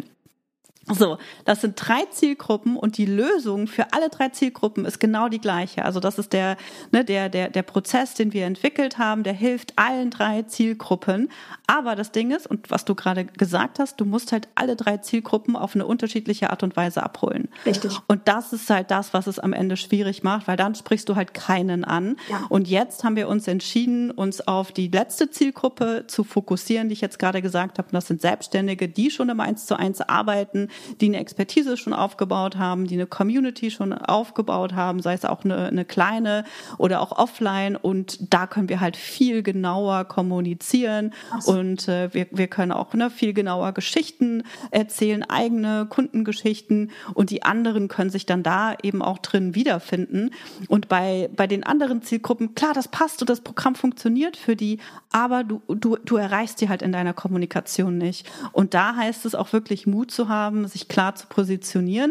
So, das sind drei Zielgruppen und die Lösung für alle drei Zielgruppen ist genau die gleiche. Also das ist der, ne, der, der, der Prozess, den wir entwickelt haben, der hilft allen drei Zielgruppen. Aber das Ding ist, und was du gerade gesagt hast, du musst halt alle drei Zielgruppen auf eine unterschiedliche Art und Weise abholen. Richtig. Und das ist halt das, was es am Ende schwierig macht, weil dann sprichst du halt keinen an. Ja. Und jetzt haben wir uns entschieden, uns auf die letzte Zielgruppe zu fokussieren, die ich jetzt gerade gesagt habe. Und das sind Selbstständige, die schon im eins zu eins arbeiten, die eine Expertise schon aufgebaut haben, die eine Community schon aufgebaut haben, sei es auch eine, eine kleine oder auch offline. Und da können wir halt viel genauer kommunizieren so. und äh, wir, wir können auch ne, viel genauer Geschichten erzählen, eigene Kundengeschichten und die anderen können sich dann da eben auch drin wiederfinden. Und bei, bei den anderen Zielgruppen, klar, das passt und das Programm funktioniert für die, aber du, du, du erreichst die halt in deiner Kommunikation nicht. Und da heißt es auch wirklich Mut zu haben, sich klar zu positionieren.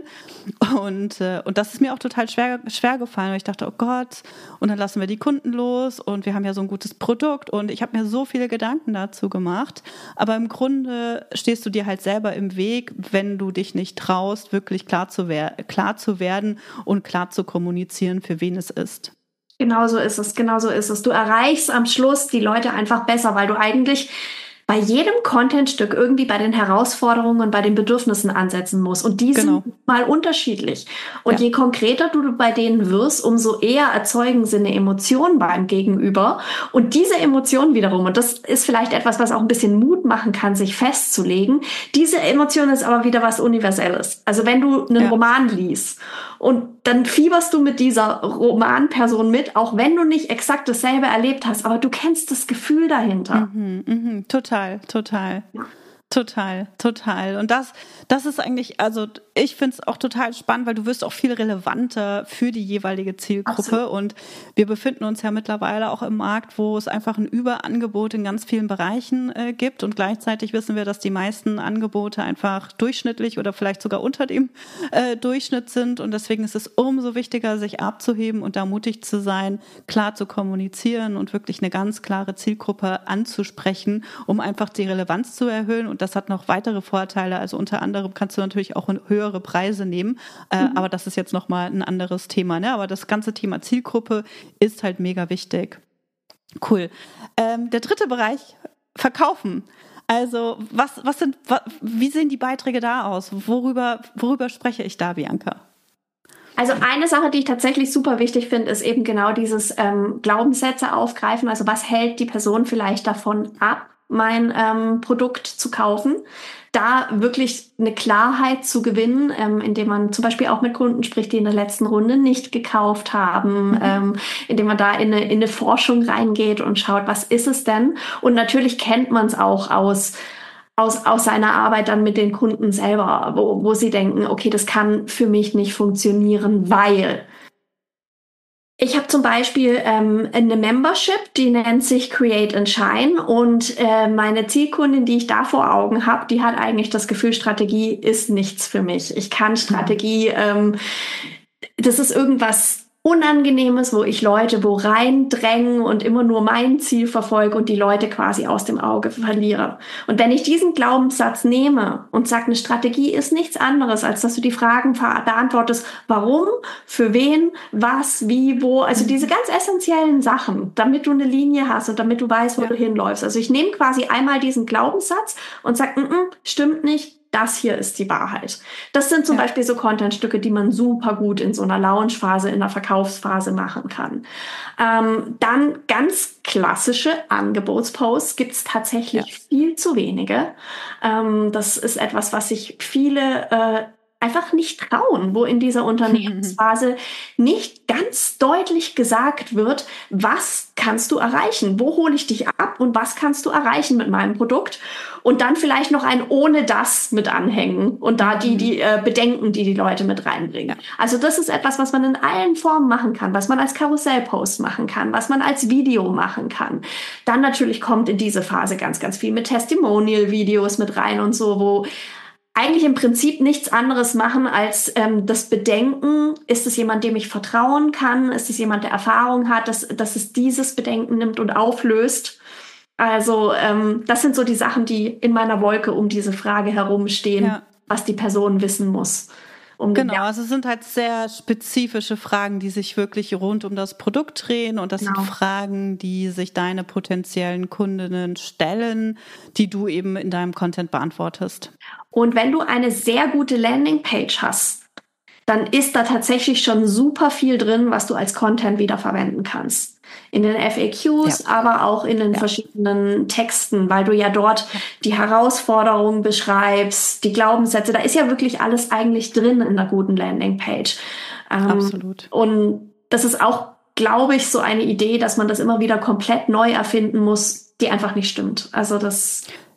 Und, äh, und das ist mir auch total schwer, schwer gefallen, weil ich dachte, oh Gott, und dann lassen wir die Kunden los und wir haben ja so ein gutes Produkt und ich habe mir so viele Gedanken dazu gemacht. Aber im Grunde stehst du dir halt selber im Weg, wenn du dich nicht traust, wirklich klar zu, wer- klar zu werden und klar zu kommunizieren, für wen es ist. Genau so ist es, genau so ist es. Du erreichst am Schluss die Leute einfach besser, weil du eigentlich bei jedem Contentstück irgendwie bei den Herausforderungen und bei den Bedürfnissen ansetzen musst. Und die Genau. sind mal unterschiedlich. Und Ja. je konkreter du bei denen wirst, umso eher erzeugen sie eine Emotion beim Gegenüber. Und diese Emotion wiederum, und das ist vielleicht etwas, was auch ein bisschen Mut machen kann, sich festzulegen, diese Emotion ist aber wieder was Universelles. Also wenn du einen Ja. Roman liest und dann fieberst du mit dieser Romanperson mit, auch wenn du nicht exakt dasselbe erlebt hast, aber du kennst das Gefühl dahinter. Mhm, mhm, total, total. Ja. Total, total. Und das, das ist eigentlich, also ich finde es auch total spannend, weil du wirst auch viel relevanter für die jeweilige Zielgruppe. Absolut. Und wir befinden uns ja mittlerweile auch im Markt, wo es einfach ein Überangebot in ganz vielen Bereichen äh, gibt. Und gleichzeitig wissen wir, dass die meisten Angebote einfach durchschnittlich oder vielleicht sogar unter dem äh, Durchschnitt sind. Und deswegen ist es umso wichtiger, sich abzuheben und da mutig zu sein, klar zu kommunizieren und wirklich eine ganz klare Zielgruppe anzusprechen, um einfach die Relevanz zu erhöhen. Und das hat noch weitere Vorteile. Also unter anderem kannst du natürlich auch höhere Preise nehmen. Äh, mhm. Aber das ist jetzt nochmal ein anderes Thema. Ne? Aber das ganze Thema Zielgruppe ist halt mega wichtig. Cool. Ähm, der dritte Bereich, Verkaufen. Also was, was sind, was, wie sehen die Beiträge da aus? Worüber, worüber spreche ich da, Bianca? Also eine Sache, die ich tatsächlich super wichtig finde, ist eben genau dieses ähm, Glaubenssätze aufgreifen. Also was hält die Person vielleicht davon ab, mein ähm, Produkt zu kaufen? Da wirklich eine Klarheit zu gewinnen, ähm, indem man zum Beispiel auch mit Kunden spricht, die in der letzten Runde nicht gekauft haben, mhm. ähm, indem man da in eine, in eine Forschung reingeht und schaut, was ist es denn? Und natürlich kennt man es auch aus Aus, aus seiner Arbeit dann mit den Kunden selber, wo, wo sie denken, okay, das kann für mich nicht funktionieren, weil ich habe zum Beispiel ähm, eine Membership, die nennt sich Create and Shine und äh, meine Zielkundin, die ich da vor Augen habe, die hat eigentlich das Gefühl, Strategie ist nichts für mich. Ich kann Strategie, ähm, das ist irgendwas Unangenehmes, wo ich Leute wo reindrängen und immer nur mein Ziel verfolge und die Leute quasi aus dem Auge verliere. Und wenn ich diesen Glaubenssatz nehme und sage, eine Strategie ist nichts anderes, als dass du die Fragen beantwortest, warum, für wen, was, wie, wo, also diese ganz essentiellen Sachen, damit du eine Linie hast und damit du weißt, wo ja. du hinläufst. Also ich nehme quasi einmal diesen Glaubenssatz und sage, mm-mm, stimmt nicht, das hier ist die Wahrheit. Das sind zum ja. Beispiel so Contentstücke, die man super gut in so einer Launchphase, in einer Verkaufsphase machen kann. Ähm, dann ganz klassische Angebotsposts gibt es tatsächlich ja. viel zu wenige. Ähm, das ist etwas, was sich viele äh, einfach nicht trauen, wo in dieser Unternehmensphase nicht ganz deutlich gesagt wird, was kannst du erreichen? Wo hole ich dich ab und was kannst du erreichen mit meinem Produkt? Und dann vielleicht noch ein ohne das mit anhängen und da die, die äh, Bedenken, die die Leute mit reinbringen. Ja. Also das ist etwas, was man in allen Formen machen kann, was man als Karussellpost machen kann, was man als Video machen kann. Dann natürlich kommt in diese Phase ganz, ganz viel mit Testimonial-Videos mit rein und so, wo eigentlich im Prinzip nichts anderes machen als ähm, das Bedenken, ist es jemand, dem ich vertrauen kann? Ist es jemand, der Erfahrung hat, dass, dass es dieses Bedenken nimmt und auflöst? Also ähm, das sind so die Sachen, die in meiner Wolke um diese Frage herumstehen, ja. was die Person wissen muss. Um genau, also es sind halt sehr spezifische Fragen, die sich wirklich rund um das Produkt drehen und das genau. sind Fragen, die sich deine potenziellen Kundinnen stellen, die du eben in deinem Content beantwortest. Und wenn du eine sehr gute Landingpage hast, dann ist da tatsächlich schon super viel drin, was du als Content wiederverwenden kannst. In den F A Qs, ja. aber auch in den ja. verschiedenen Texten, weil du ja dort die Herausforderungen beschreibst, die Glaubenssätze, da ist ja wirklich alles eigentlich drin in einer guten Landingpage. Ähm, Absolut. Und das ist auch, glaube ich, so eine Idee, dass man das immer wieder komplett neu erfinden muss, die einfach nicht stimmt. Also das...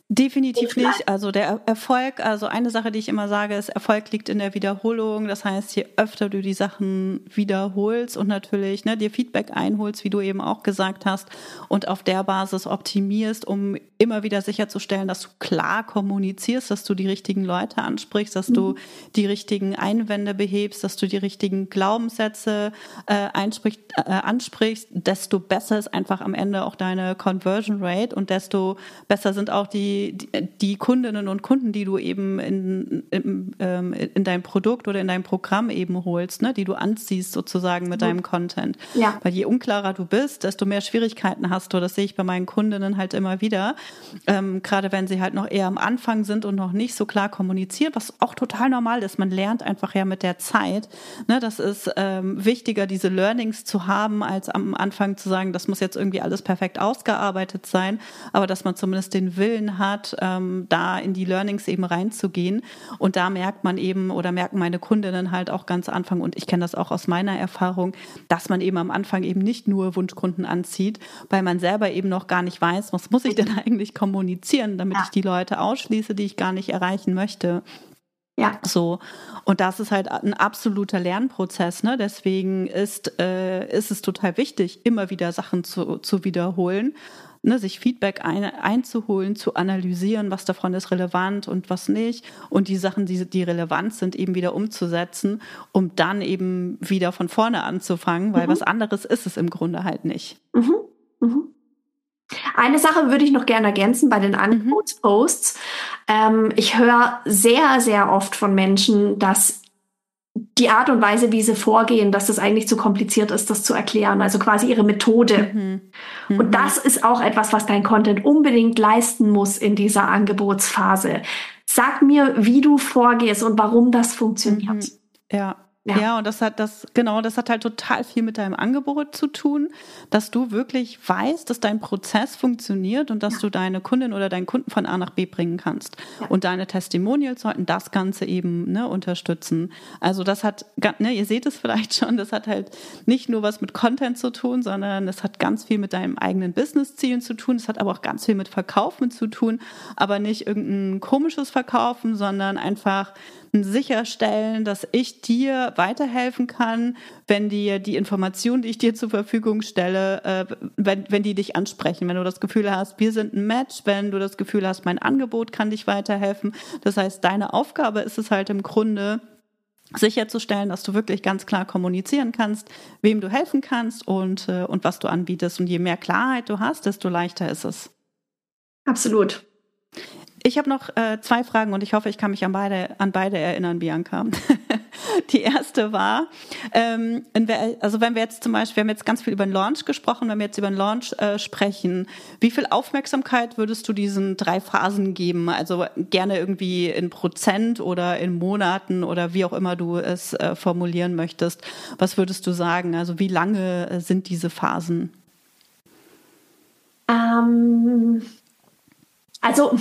Definitiv nicht. Also der Erfolg, also eine Sache, die ich immer sage, ist, Erfolg liegt in der Wiederholung. Das heißt, je öfter du die Sachen wiederholst und natürlich ne, dir Feedback einholst, wie du eben auch gesagt hast, und auf der Basis optimierst, um immer wieder sicherzustellen, dass du klar kommunizierst, dass du die richtigen Leute ansprichst, dass mhm. du die richtigen Einwände behebst, dass du die richtigen Glaubenssätze äh, einsprichst, äh, ansprichst, desto besser ist einfach am Ende auch deine Conversion Rate und desto besser sind auch die Die, die Kundinnen und Kunden, die du eben in, in, in dein Produkt oder in dein Programm eben holst, ne, die du anziehst sozusagen mit mhm. deinem Content. Ja. Weil je unklarer du bist, desto mehr Schwierigkeiten hast du. Das sehe ich bei meinen Kundinnen halt immer wieder. Ähm, gerade wenn sie halt noch eher am Anfang sind und noch nicht so klar kommunizieren, was auch total normal ist. Man lernt einfach ja mit der Zeit. Ne, das ist ähm, wichtiger, diese Learnings zu haben, als am Anfang zu sagen, das muss jetzt irgendwie alles perfekt ausgearbeitet sein, aber dass man zumindest den Willen hat, Hat, ähm, da in die Learnings eben reinzugehen. Und da merkt man eben oder merken meine Kundinnen halt auch ganz am Anfang, und ich kenne das auch aus meiner Erfahrung, dass man eben am Anfang eben nicht nur Wunschkunden anzieht, weil man selber eben noch gar nicht weiß, was muss ich denn eigentlich kommunizieren, damit ja. ich die Leute ausschließe, die ich gar nicht erreichen möchte. Ja. So. Und das ist halt ein absoluter Lernprozess, ne? Deswegen ist, äh, ist es total wichtig, immer wieder Sachen zu, zu wiederholen. Ne, sich Feedback ein, einzuholen, zu analysieren, was davon ist relevant und was nicht, und die Sachen, die, die relevant sind, eben wieder umzusetzen, um dann eben wieder von vorne anzufangen, weil mhm. was anderes ist es im Grunde halt nicht. Mhm. Mhm. Eine Sache würde ich noch gerne ergänzen bei den Angebotsposts. Mhm. Ähm, ich höre sehr, sehr oft von Menschen, dass die Art und Weise, wie sie vorgehen, dass das eigentlich zu kompliziert ist, das zu erklären. Also quasi ihre Methode. Mhm. Mhm. Und das ist auch etwas, was dein Content unbedingt leisten muss in dieser Angebotsphase. Sag mir, wie du vorgehst und warum das funktioniert. Mhm. Ja. Ja. ja, und das hat das, genau, das hat halt total viel mit deinem Angebot zu tun, dass du wirklich weißt, dass dein Prozess funktioniert und dass ja. du deine Kundin oder deinen Kunden von A nach B bringen kannst. Ja. Und deine Testimonials sollten das Ganze eben ne, unterstützen. Also das hat, ne, ihr seht es vielleicht schon, das hat halt nicht nur was mit Content zu tun, sondern es hat ganz viel mit deinem eigenen Business-Zielen zu tun. Es hat aber auch ganz viel mit Verkaufen zu tun, aber nicht irgendein komisches Verkaufen, sondern einfach sicherstellen, dass ich dir weiterhelfen kann, wenn dir die Informationen, die ich dir zur Verfügung stelle, äh, wenn, wenn die dich ansprechen, wenn du das Gefühl hast, wir sind ein Match, wenn du das Gefühl hast, mein Angebot kann dich weiterhelfen. Das heißt, deine Aufgabe ist es halt im Grunde, sicherzustellen, dass du wirklich ganz klar kommunizieren kannst, wem du helfen kannst und, äh, und was du anbietest. Und je mehr Klarheit du hast, desto leichter ist es. Absolut. Ich habe noch äh, zwei Fragen und ich hoffe, ich kann mich an beide, an beide erinnern, Bianca. Die erste war, ähm, also wenn wir jetzt zum Beispiel, wir haben jetzt ganz viel über den Launch gesprochen, wenn wir jetzt über den Launch äh, sprechen, wie viel Aufmerksamkeit würdest du diesen drei Phasen geben? Also gerne irgendwie in Prozent oder in Monaten oder wie auch immer du es äh, formulieren möchtest. Was würdest du sagen? Also wie lange äh, sind diese Phasen? Ähm, also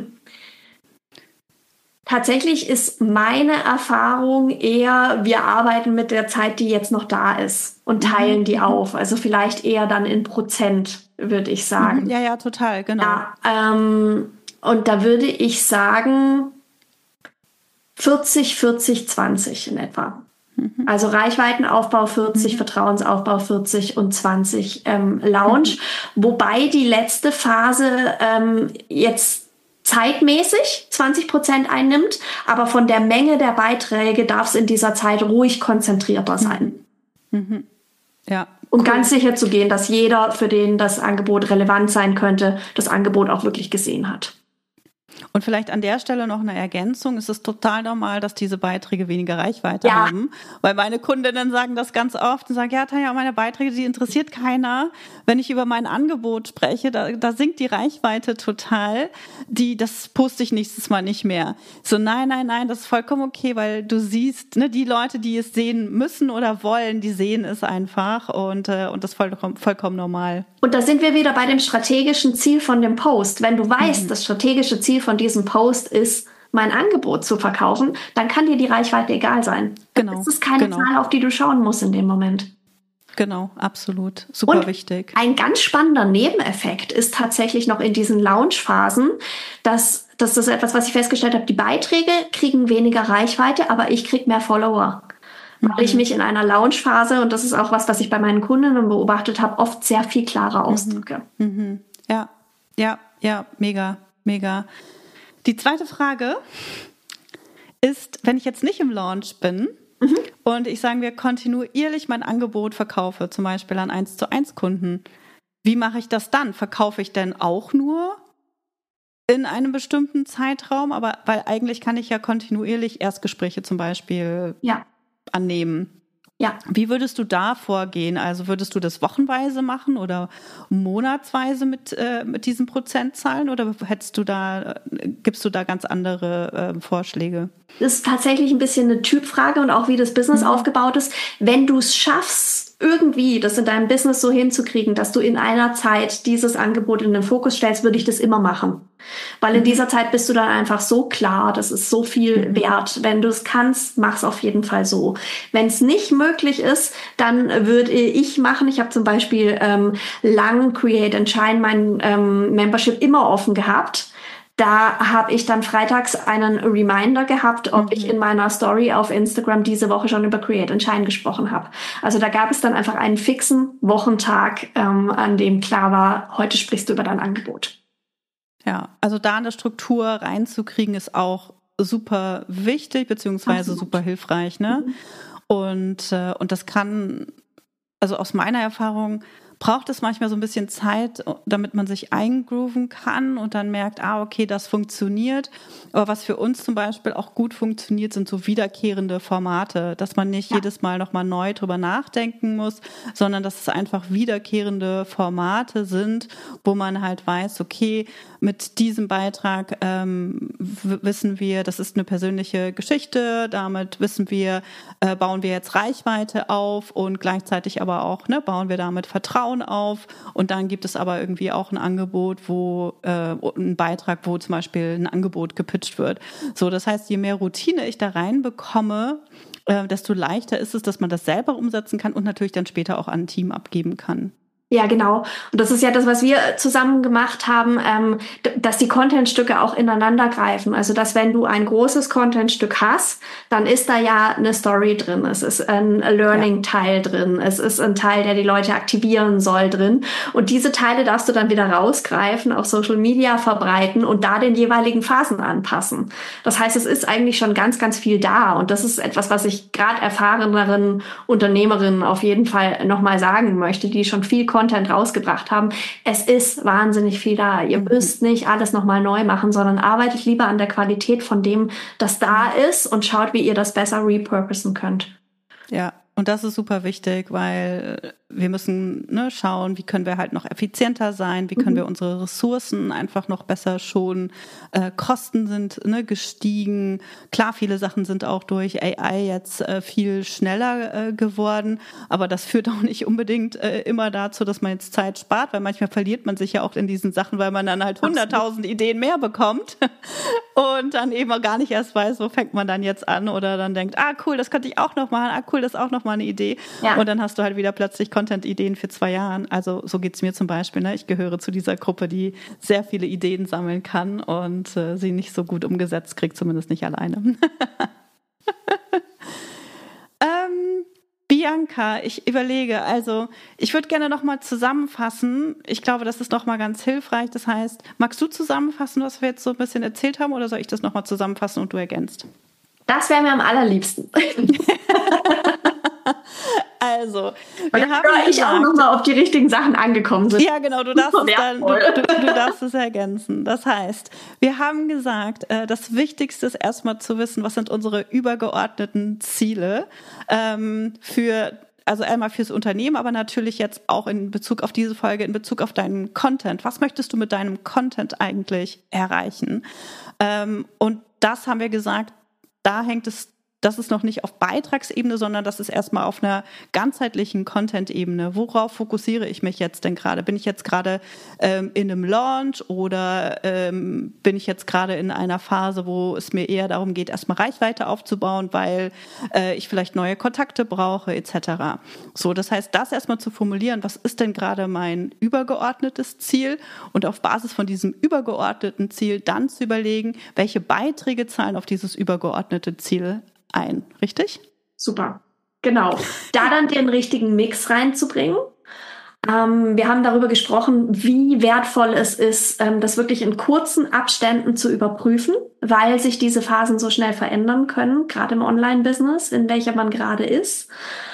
tatsächlich ist meine Erfahrung eher, wir arbeiten mit der Zeit, die jetzt noch da ist und teilen die auf. Also vielleicht eher dann in Prozent, würde ich sagen. Ja, ja, total, genau. Ja, ähm, und da würde ich sagen vierzig, vierzig, zwanzig in etwa. Mhm. Also Reichweitenaufbau vierzig, mhm. Vertrauensaufbau vierzig und zwanzig ähm, Launch. Mhm. Wobei die letzte Phase ähm, jetzt zeitmäßig zwanzig Prozent einnimmt, aber von der Menge der Beiträge darf es in dieser Zeit ruhig konzentrierter sein. Mhm. Ja, um cool. ganz sicher zu gehen, dass jeder, für den das Angebot relevant sein könnte, das Angebot auch wirklich gesehen hat. Und vielleicht an der Stelle noch eine Ergänzung. Es ist total normal, dass diese Beiträge weniger Reichweite ja. haben, weil meine Kundinnen sagen das ganz oft und sagen, ja, Tanja, meine Beiträge, die interessiert keiner. Wenn ich über mein Angebot spreche, da, da sinkt die Reichweite total. Die, das poste ich nächstes Mal nicht mehr. So, nein, nein, nein, das ist vollkommen okay, weil du siehst, ne, die Leute, die es sehen müssen oder wollen, die sehen es einfach und, äh, und das ist vollkommen, vollkommen normal. Und da sind wir wieder bei dem strategischen Ziel von dem Post. Wenn du weißt, mhm. das strategische Ziel von diesem Post ist, mein Angebot zu verkaufen, dann kann dir die Reichweite egal sein. Genau. Es ist keine genau. Zahl, auf die du schauen musst in dem Moment. Genau, absolut. Super und wichtig. Ein ganz spannender Nebeneffekt ist tatsächlich noch in diesen Launch-Phasen, dass das ist etwas, was ich festgestellt habe, die Beiträge kriegen weniger Reichweite, aber ich kriege mehr Follower. Mhm. Weil ich mich in einer Launch-Phase, und das ist auch was, was ich bei meinen Kundinnen beobachtet habe, oft sehr viel klarer ausdrücke. Mhm. Mhm. Ja, ja, ja, mega, mega. Die zweite Frage ist, wenn ich jetzt nicht im Launch bin, mhm. und ich, sagen wir, kontinuierlich mein Angebot verkaufe, zum Beispiel an eins zu eins Kunden, wie mache ich das dann? Verkaufe ich denn auch nur in einem bestimmten Zeitraum? Aber weil eigentlich kann ich ja kontinuierlich Erstgespräche zum Beispiel ja. annehmen. Ja. Wie würdest du da vorgehen? Also würdest du das wochenweise machen oder monatsweise mit, äh, mit diesen Prozentzahlen oder hättest du da, gibst du da ganz andere äh, Vorschläge? Das ist tatsächlich ein bisschen eine Typfrage und auch wie das Business mhm. aufgebaut ist. Wenn du es schaffst, irgendwie das in deinem Business so hinzukriegen, dass du in einer Zeit dieses Angebot in den Fokus stellst, würde ich das immer machen. Weil in mhm. dieser Zeit bist du dann einfach so klar, das ist so viel mhm. wert. Wenn du es kannst, mach es auf jeden Fall so. Wenn es nicht möglich ist, dann würde ich machen, ich habe zum Beispiel ähm, lang Create and Shine mein ähm, Membership immer offen gehabt. Da habe ich dann freitags einen Reminder gehabt, ob mhm. ich in meiner Story auf Instagram diese Woche schon über Create and Shine gesprochen habe. Also da gab es dann einfach einen fixen Wochentag, ähm, an dem klar war, heute sprichst du über dein Angebot. Ja, also da eine Struktur reinzukriegen ist auch super wichtig, beziehungsweise Absolut. super hilfreich, ne? Mhm. Und, äh, und das kann, also aus meiner Erfahrung, braucht es manchmal so ein bisschen Zeit, damit man sich eingrooven kann und dann merkt, ah, okay, das funktioniert. Aber was für uns zum Beispiel auch gut funktioniert, sind so wiederkehrende Formate, dass man nicht ja. jedes Mal nochmal neu drüber nachdenken muss, sondern dass es einfach wiederkehrende Formate sind, wo man halt weiß, okay, mit diesem Beitrag ähm, w- wissen wir, das ist eine persönliche Geschichte, damit wissen wir, äh, bauen wir jetzt Reichweite auf und gleichzeitig aber auch, ne, bauen wir damit Vertrauen auf und dann gibt es aber irgendwie auch ein Angebot, wo äh, ein Beitrag, wo zum Beispiel ein Angebot gepitcht wird. So, das heißt, je mehr Routine ich da reinbekomme, äh, desto leichter ist es, dass man das selber umsetzen kann und natürlich dann später auch an ein Team abgeben kann. Ja, genau. Und das ist ja das, was wir zusammen gemacht haben, ähm, dass die Contentstücke auch ineinander greifen. Also, dass wenn du ein großes Contentstück hast, dann ist da ja eine Story drin. Es ist ein Learning-Teil drin. Es ist ein Teil, der die Leute aktivieren soll drin. Und diese Teile darfst du dann wieder rausgreifen, auf Social Media verbreiten und da den jeweiligen Phasen anpassen. Das heißt, es ist eigentlich schon ganz, ganz viel da. Und das ist etwas, was ich gerade erfahreneren Unternehmerinnen auf jeden Fall nochmal sagen möchte, die schon viel Content rausgebracht haben. Es ist wahnsinnig viel da. Ihr mhm. müsst nicht alles nochmal neu machen, sondern arbeitet lieber an der Qualität von dem, das da ist und schaut, wie ihr das besser repurposen könnt. Ja, und das ist super wichtig, weil wir müssen ne, schauen, wie können wir halt noch effizienter sein, wie können mhm. wir unsere Ressourcen einfach noch besser schonen. Äh, Kosten sind ne, gestiegen. Klar, viele Sachen sind auch durch A I jetzt äh, viel schneller äh, geworden, aber das führt auch nicht unbedingt äh, immer dazu, dass man jetzt Zeit spart, weil manchmal verliert man sich ja auch in diesen Sachen, weil man dann halt hunderttausend Ideen mehr bekommt und dann eben auch gar nicht erst weiß, wo fängt man dann jetzt an oder dann denkt, ah cool, das könnte ich auch noch machen, ah cool, das ist auch noch mal eine Idee. Ja. Und dann hast du halt wieder plötzlich Content-Ideen für zwei Jahren. Also so geht's mir zum Beispiel. Ne? Ich gehöre zu dieser Gruppe, die sehr viele Ideen sammeln kann und äh, sie nicht so gut umgesetzt kriegt, zumindest nicht alleine. ähm, Bianca, ich überlege, also ich würde gerne nochmal zusammenfassen. Ich glaube, das ist nochmal ganz hilfreich. Das heißt, magst du zusammenfassen, was wir jetzt so ein bisschen erzählt haben, oder soll ich das nochmal zusammenfassen und du ergänzt? Das wäre mir am allerliebsten. Also, wir haben höre ich auch nochmal, ob die richtigen Sachen angekommen sind. Ja, genau, du darfst, es, dann, du, du, du darfst es ergänzen. Das heißt, wir haben gesagt, äh, das Wichtigste ist erstmal zu wissen, was sind unsere übergeordneten Ziele ähm, für, also einmal fürs Unternehmen, aber natürlich jetzt auch in Bezug auf diese Folge, in Bezug auf deinen Content. Was möchtest du mit deinem Content eigentlich erreichen? Ähm, und das haben wir gesagt, da hängt es das ist noch nicht auf Beitragsebene, sondern das ist erstmal auf einer ganzheitlichen Content-Ebene. Worauf fokussiere ich mich jetzt denn gerade? Bin ich jetzt gerade ähm, in einem Launch oder ähm, bin ich jetzt gerade in einer Phase, wo es mir eher darum geht, erstmal Reichweite aufzubauen, weil äh, ich vielleicht neue Kontakte brauche et cetera. So, das heißt, das erstmal zu formulieren, was ist denn gerade mein übergeordnetes Ziel und auf Basis von diesem übergeordneten Ziel dann zu überlegen, welche Beiträge zahlen auf dieses übergeordnete Ziel ein, richtig? Super, genau. Da dann den richtigen Mix reinzubringen. Ähm, wir haben darüber gesprochen, wie wertvoll es ist, ähm, das wirklich in kurzen Abständen zu überprüfen, weil sich diese Phasen so schnell verändern können, gerade im Online-Business, in welcher man gerade ist.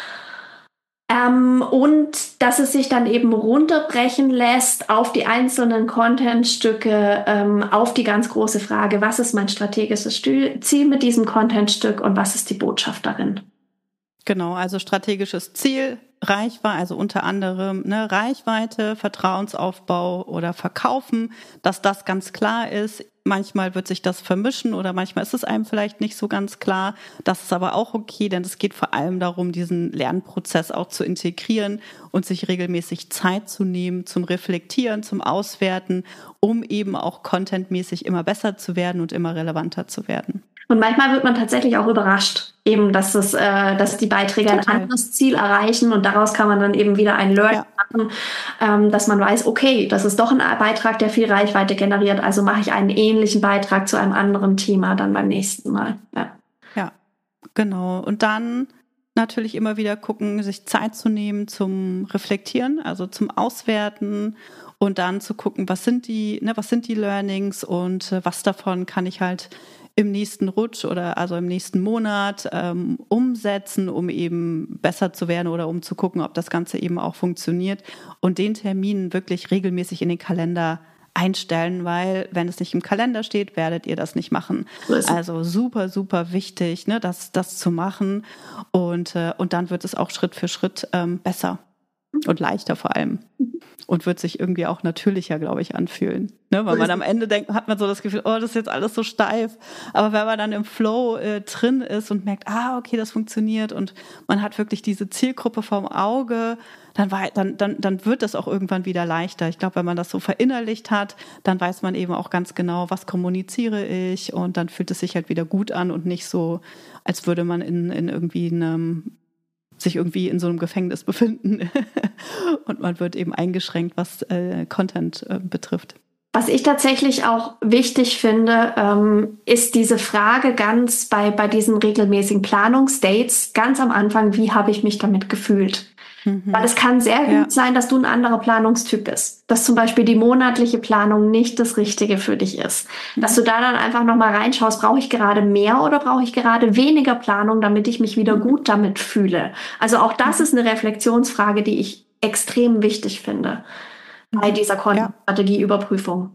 Ähm, und dass es sich dann eben runterbrechen lässt auf die einzelnen Contentstücke, ähm, auf die ganz große Frage, was ist mein strategisches Ziel mit diesem Contentstück und was ist die Botschaft darin? Genau, also strategisches Ziel, Reichweite, also unter anderem ne, Reichweite, Vertrauensaufbau oder Verkaufen, dass das ganz klar ist. Manchmal wird sich das vermischen oder manchmal ist es einem vielleicht nicht so ganz klar. Das ist aber auch okay, denn es geht vor allem darum, diesen Lernprozess auch zu integrieren und sich regelmäßig Zeit zu nehmen zum Reflektieren, zum Auswerten, um eben auch contentmäßig immer besser zu werden und immer relevanter zu werden. Und manchmal wird man tatsächlich auch überrascht, eben, dass es, äh, dass die Beiträge Total. ein anderes Ziel erreichen und daraus kann man dann eben wieder ein Learning ja. machen, ähm, dass man weiß, okay, das ist doch ein Beitrag, der viel Reichweite generiert, also mache ich einen ähnlichen Beitrag zu einem anderen Thema dann beim nächsten Mal. Ja, ja, genau. Und dann natürlich immer wieder gucken, sich Zeit zu nehmen zum Reflektieren, also zum Auswerten und dann zu gucken, was sind die, ne, was sind die Learnings und äh, was davon kann ich halt im nächsten Rutsch oder also im nächsten Monat ähm, umsetzen, um eben besser zu werden oder um zu gucken, ob das Ganze eben auch funktioniert und den Termin wirklich regelmäßig in den Kalender einstellen, weil wenn es nicht im Kalender steht, werdet ihr das nicht machen. Also super, super wichtig, ne, das, das zu machen und, äh, und dann wird es auch Schritt für Schritt ähm, besser und leichter vor allem. Und wird sich irgendwie auch natürlicher, glaube ich, anfühlen. Ne? Weil man am Ende denkt, hat man so das Gefühl, oh, das ist jetzt alles so steif. Aber wenn man dann im Flow äh, drin ist und merkt, ah, okay, das funktioniert und man hat wirklich diese Zielgruppe vorm Auge, dann, war, dann, dann, dann wird das auch irgendwann wieder leichter. Ich glaube, wenn man das so verinnerlicht hat, dann weiß man eben auch ganz genau, was kommuniziere ich und dann fühlt es sich halt wieder gut an und nicht so, als würde man in, in irgendwie einem sich irgendwie in so einem Gefängnis befinden und man wird eben eingeschränkt, was äh, Content äh, betrifft. Was ich tatsächlich auch wichtig finde, ähm, ist diese Frage ganz bei, bei diesen regelmäßigen Planungsdates ganz am Anfang, wie habe ich mich damit gefühlt? Mhm. Weil es kann sehr ja. gut sein, dass du ein anderer Planungstyp bist. Dass zum Beispiel die monatliche Planung nicht das Richtige für dich ist. Mhm. Dass du da dann einfach nochmal reinschaust, brauche ich gerade mehr oder brauche ich gerade weniger Planung, damit ich mich wieder mhm. gut damit fühle? Also auch das mhm. ist eine Reflexionsfrage, die ich extrem wichtig finde mhm. bei dieser Content-Strategie-Überprüfung.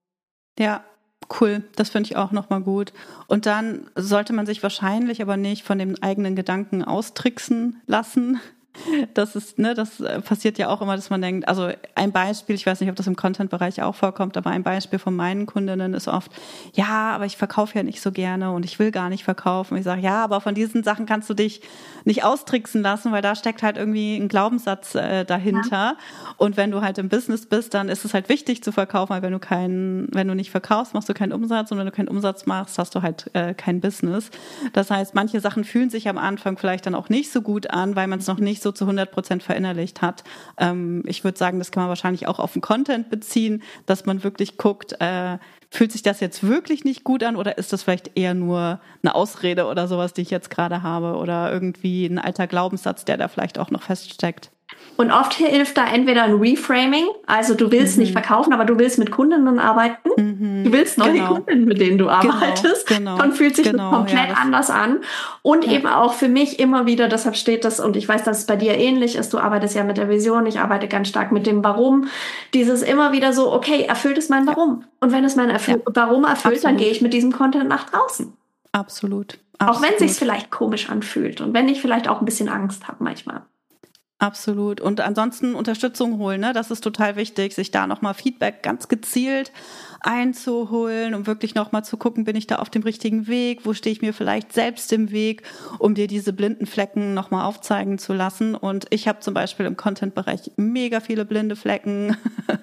Ja. Cool, das finde ich auch nochmal gut. Und dann sollte man sich wahrscheinlich aber nicht von den eigenen Gedanken austricksen lassen. Das ist, ne, das passiert ja auch immer, dass man denkt, also ein Beispiel, ich weiß nicht, ob das im Content-Bereich auch vorkommt, aber ein Beispiel von meinen Kundinnen ist oft, ja, aber ich verkaufe ja nicht so gerne und ich will gar nicht verkaufen. Und ich sage, ja, aber von diesen Sachen kannst du dich nicht austricksen lassen, weil da steckt halt irgendwie ein Glaubenssatz äh, dahinter. Ja. Und wenn du halt im Business bist, dann ist es halt wichtig zu verkaufen, weil wenn du keinen, wenn du nicht verkaufst, machst du keinen Umsatz und wenn du keinen Umsatz machst, hast du halt äh, kein Business. Das heißt, manche Sachen fühlen sich am Anfang vielleicht dann auch nicht so gut an, weil man es noch nicht so zu hundert Prozent verinnerlicht hat. Ähm, ich würde sagen, das kann man wahrscheinlich auch auf den Content beziehen, dass man wirklich guckt, äh, fühlt sich das jetzt wirklich nicht gut an oder ist das vielleicht eher nur eine Ausrede oder sowas, die ich jetzt gerade habe oder irgendwie ein alter Glaubenssatz, der da vielleicht auch noch feststeckt. Und oft hilft da entweder ein Reframing, also du willst mhm. nicht verkaufen, aber du willst mit Kundinnen arbeiten. Mhm. Du willst neue genau. Kunden, mit denen du arbeitest. Genau. Dann fühlt sich genau. das komplett ja, das anders an. Und ja. eben auch für mich immer wieder, deshalb steht das, und ich weiß, dass es bei dir ähnlich ist, du arbeitest ja mit der Vision, ich arbeite ganz stark mit dem Warum. Dieses immer wieder so, okay, erfüllt es mein Warum? Ja. Und wenn es mein Erfüll- ja. Warum erfüllt, Absolut. Dann gehe ich mit diesem Content nach draußen. Absolut. Absolut. Auch wenn es sich vielleicht komisch anfühlt und wenn ich vielleicht auch ein bisschen Angst habe manchmal. Absolut. Und ansonsten Unterstützung holen, ne? Das ist total wichtig, sich da nochmal Feedback ganz gezielt einzuholen, um wirklich nochmal zu gucken, bin ich da auf dem richtigen Weg, wo stehe ich mir vielleicht selbst im Weg, um dir diese blinden Flecken nochmal aufzeigen zu lassen. Und ich habe zum Beispiel im Content-Bereich mega viele blinde Flecken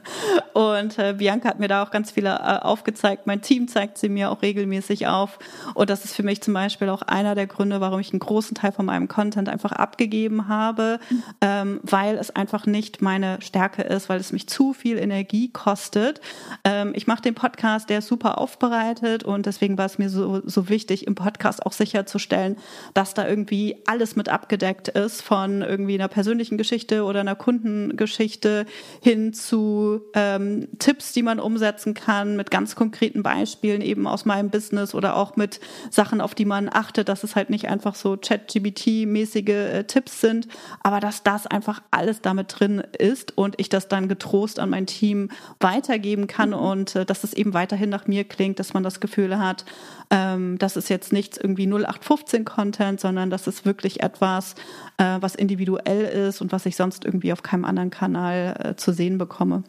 und äh, Bianca hat mir da auch ganz viele äh, aufgezeigt. Mein Team zeigt sie mir auch regelmäßig auf und das ist für mich zum Beispiel auch einer der Gründe, warum ich einen großen Teil von meinem Content einfach abgegeben habe, mhm. ähm, weil es einfach nicht meine Stärke ist, weil es mich zu viel Energie kostet. Ähm, ich mache den Podcast, der ist super aufbereitet und deswegen war es mir so, so wichtig, im Podcast auch sicherzustellen, dass da irgendwie alles mit abgedeckt ist, von irgendwie einer persönlichen Geschichte oder einer Kundengeschichte hin zu ähm, Tipps, die man umsetzen kann, mit ganz konkreten Beispielen eben aus meinem Business oder auch mit Sachen, auf die man achtet, dass es halt nicht einfach so Chat-G P T-mäßige äh, Tipps sind, aber dass das einfach alles damit drin ist und ich das dann getrost an mein Team weitergeben kann mhm. und äh, dass es eben weiterhin nach mir klingt, dass man das Gefühl hat, ähm, das ist jetzt nichts irgendwie null acht fünfzehn Content, sondern das ist wirklich etwas, äh, was individuell ist und was ich sonst irgendwie auf keinem anderen Kanal äh, zu sehen bekomme.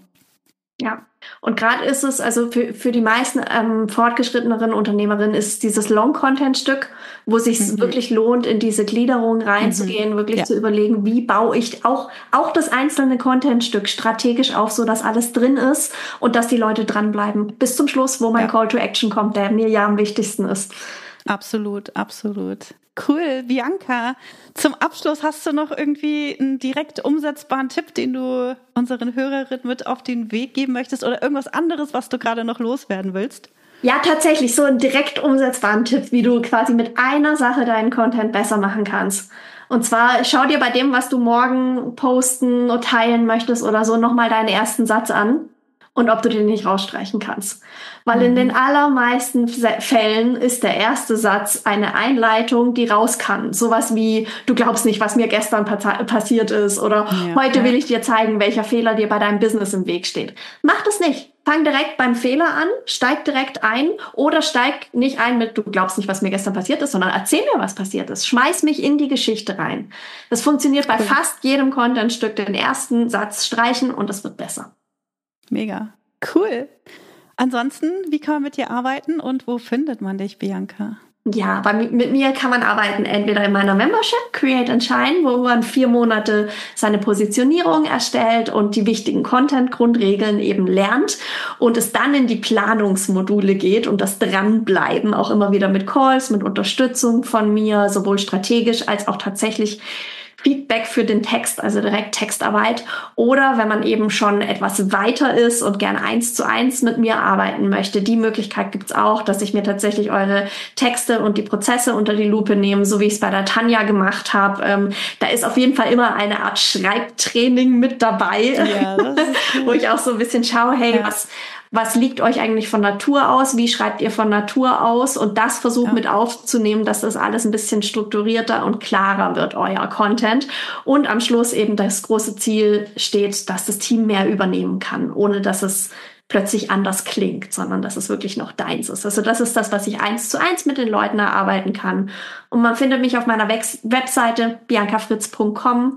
Ja, und gerade ist es, also für, für die meisten ähm, fortgeschritteneren Unternehmerinnen ist dieses Long-Content-Stück, wo es sich mhm. wirklich lohnt, in diese Gliederung reinzugehen, mhm. wirklich ja. zu überlegen, wie baue ich auch, auch das einzelne Content-Stück strategisch auf, so dass alles drin ist und dass die Leute dranbleiben bis zum Schluss, wo mein ja. Call to Action kommt, der mir ja am wichtigsten ist. Absolut, absolut. Cool, Bianca. Zum Abschluss hast du noch irgendwie einen direkt umsetzbaren Tipp, den du unseren Hörerinnen mit auf den Weg geben möchtest oder irgendwas anderes, was du gerade noch loswerden willst? Ja, tatsächlich so einen direkt umsetzbaren Tipp, wie du quasi mit einer Sache deinen Content besser machen kannst. Und zwar schau dir bei dem, was du morgen posten oder teilen möchtest oder so, nochmal deinen ersten Satz an. Und ob du den nicht rausstreichen kannst. Weil mhm. in den allermeisten Fällen ist der erste Satz eine Einleitung, die raus kann. Sowas wie, du glaubst nicht, was mir gestern passiert ist. Oder ja, heute ja. will ich dir zeigen, welcher Fehler dir bei deinem Business im Weg steht. Mach das nicht. Fang direkt beim Fehler an, steig direkt ein oder steig nicht ein mit, du glaubst nicht, was mir gestern passiert ist, sondern erzähl mir, was passiert ist. Schmeiß mich in die Geschichte rein. Das funktioniert bei cool. fast jedem Contentstück, den ersten Satz streichen und es wird besser. Mega. Cool. Ansonsten, wie kann man mit dir arbeiten und wo findet man dich, Bianca? Ja, bei, mit mir kann man arbeiten entweder in meiner Membership, Create and Shine, wo man vier Monate seine Positionierung erstellt und die wichtigen Content-Grundregeln eben lernt und es dann in die Planungsmodule geht und das Dranbleiben, auch immer wieder mit Calls, mit Unterstützung von mir, sowohl strategisch als auch tatsächlich Feedback für den Text, also direkt Textarbeit. Oder wenn man eben schon etwas weiter ist und gerne eins zu eins mit mir arbeiten möchte, die Möglichkeit gibt's auch, dass ich mir tatsächlich eure Texte und die Prozesse unter die Lupe nehme, so wie ich es bei der Tanja gemacht habe. Ähm, da ist auf jeden Fall immer eine Art Schreibtraining mit dabei, ja, das ist cool. Wo ich auch so ein bisschen schaue, hey, ja. was Was liegt euch eigentlich von Natur aus? Wie schreibt ihr von Natur aus? Und das versucht ja. mit aufzunehmen, dass das alles ein bisschen strukturierter und klarer wird, euer Content. Und am Schluss eben das große Ziel steht, dass das Team mehr übernehmen kann, ohne dass es plötzlich anders klingt, sondern dass es wirklich noch deins ist. Also das ist das, was ich eins zu eins mit den Leuten erarbeiten kann. Und man findet mich auf meiner Wex- Webseite bianca fritz punkt com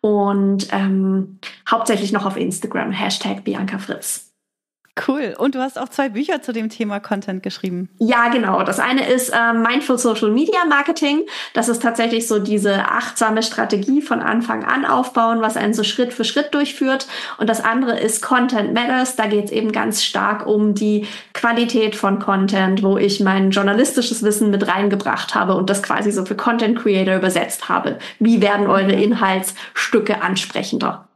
und ähm, hauptsächlich noch auf Instagram, Hashtag Bianca Fritz. Cool. Und du hast auch zwei Bücher zu dem Thema Content geschrieben. Ja, genau. Das eine ist äh, Mindful Social Media Marketing. Das ist tatsächlich so diese achtsame Strategie von Anfang an aufbauen, was einen so Schritt für Schritt durchführt. Und das andere ist Content Matters. Da geht es eben ganz stark um die Qualität von Content, wo ich mein journalistisches Wissen mit reingebracht habe und das quasi so für Content Creator übersetzt habe. Wie werden eure Inhaltsstücke ansprechender?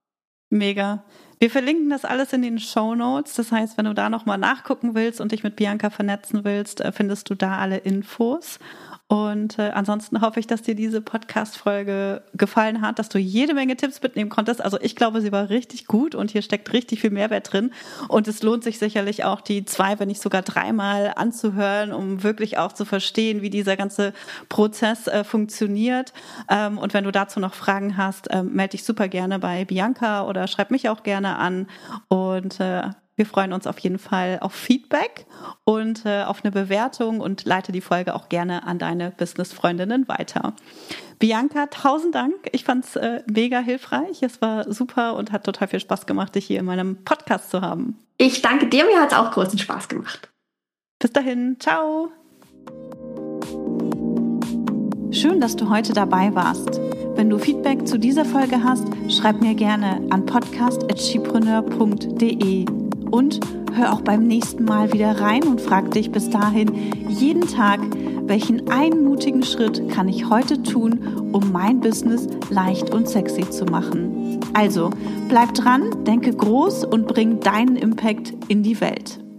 Mega. Wir verlinken das alles in den Shownotes. Das heißt, wenn du da nochmal nachgucken willst und dich mit Bianca vernetzen willst, findest du da alle Infos. Und äh, ansonsten hoffe ich, dass dir diese Podcast-Folge gefallen hat, dass du jede Menge Tipps mitnehmen konntest. Also ich glaube, sie war richtig gut und hier steckt richtig viel Mehrwert drin. Und es lohnt sich sicherlich auch, die zwei, wenn nicht sogar dreimal anzuhören, um wirklich auch zu verstehen, wie dieser ganze Prozess äh, funktioniert. Ähm, und wenn du dazu noch Fragen hast, äh, melde dich super gerne bei Bianca oder schreib mich auch gerne an. Und äh, Wir freuen uns auf jeden Fall auf Feedback und äh, auf eine Bewertung und leite die Folge auch gerne an deine Business-Freundinnen weiter. Bianca, tausend Dank. Ich fand es äh, mega hilfreich. Es war super und hat total viel Spaß gemacht, dich hier in meinem Podcast zu haben. Ich danke dir, mir hat es auch großen Spaß gemacht. Bis dahin, ciao. Schön, dass du heute dabei warst. Wenn du Feedback zu dieser Folge hast, schreib mir gerne an podcast at skipreneur punkt de und hör auch beim nächsten Mal wieder rein und frag dich bis dahin jeden Tag, welchen einen mutigen Schritt kann ich heute tun, um mein Business leicht und sexy zu machen. Also, bleib dran, denke groß und bring deinen Impact in die Welt.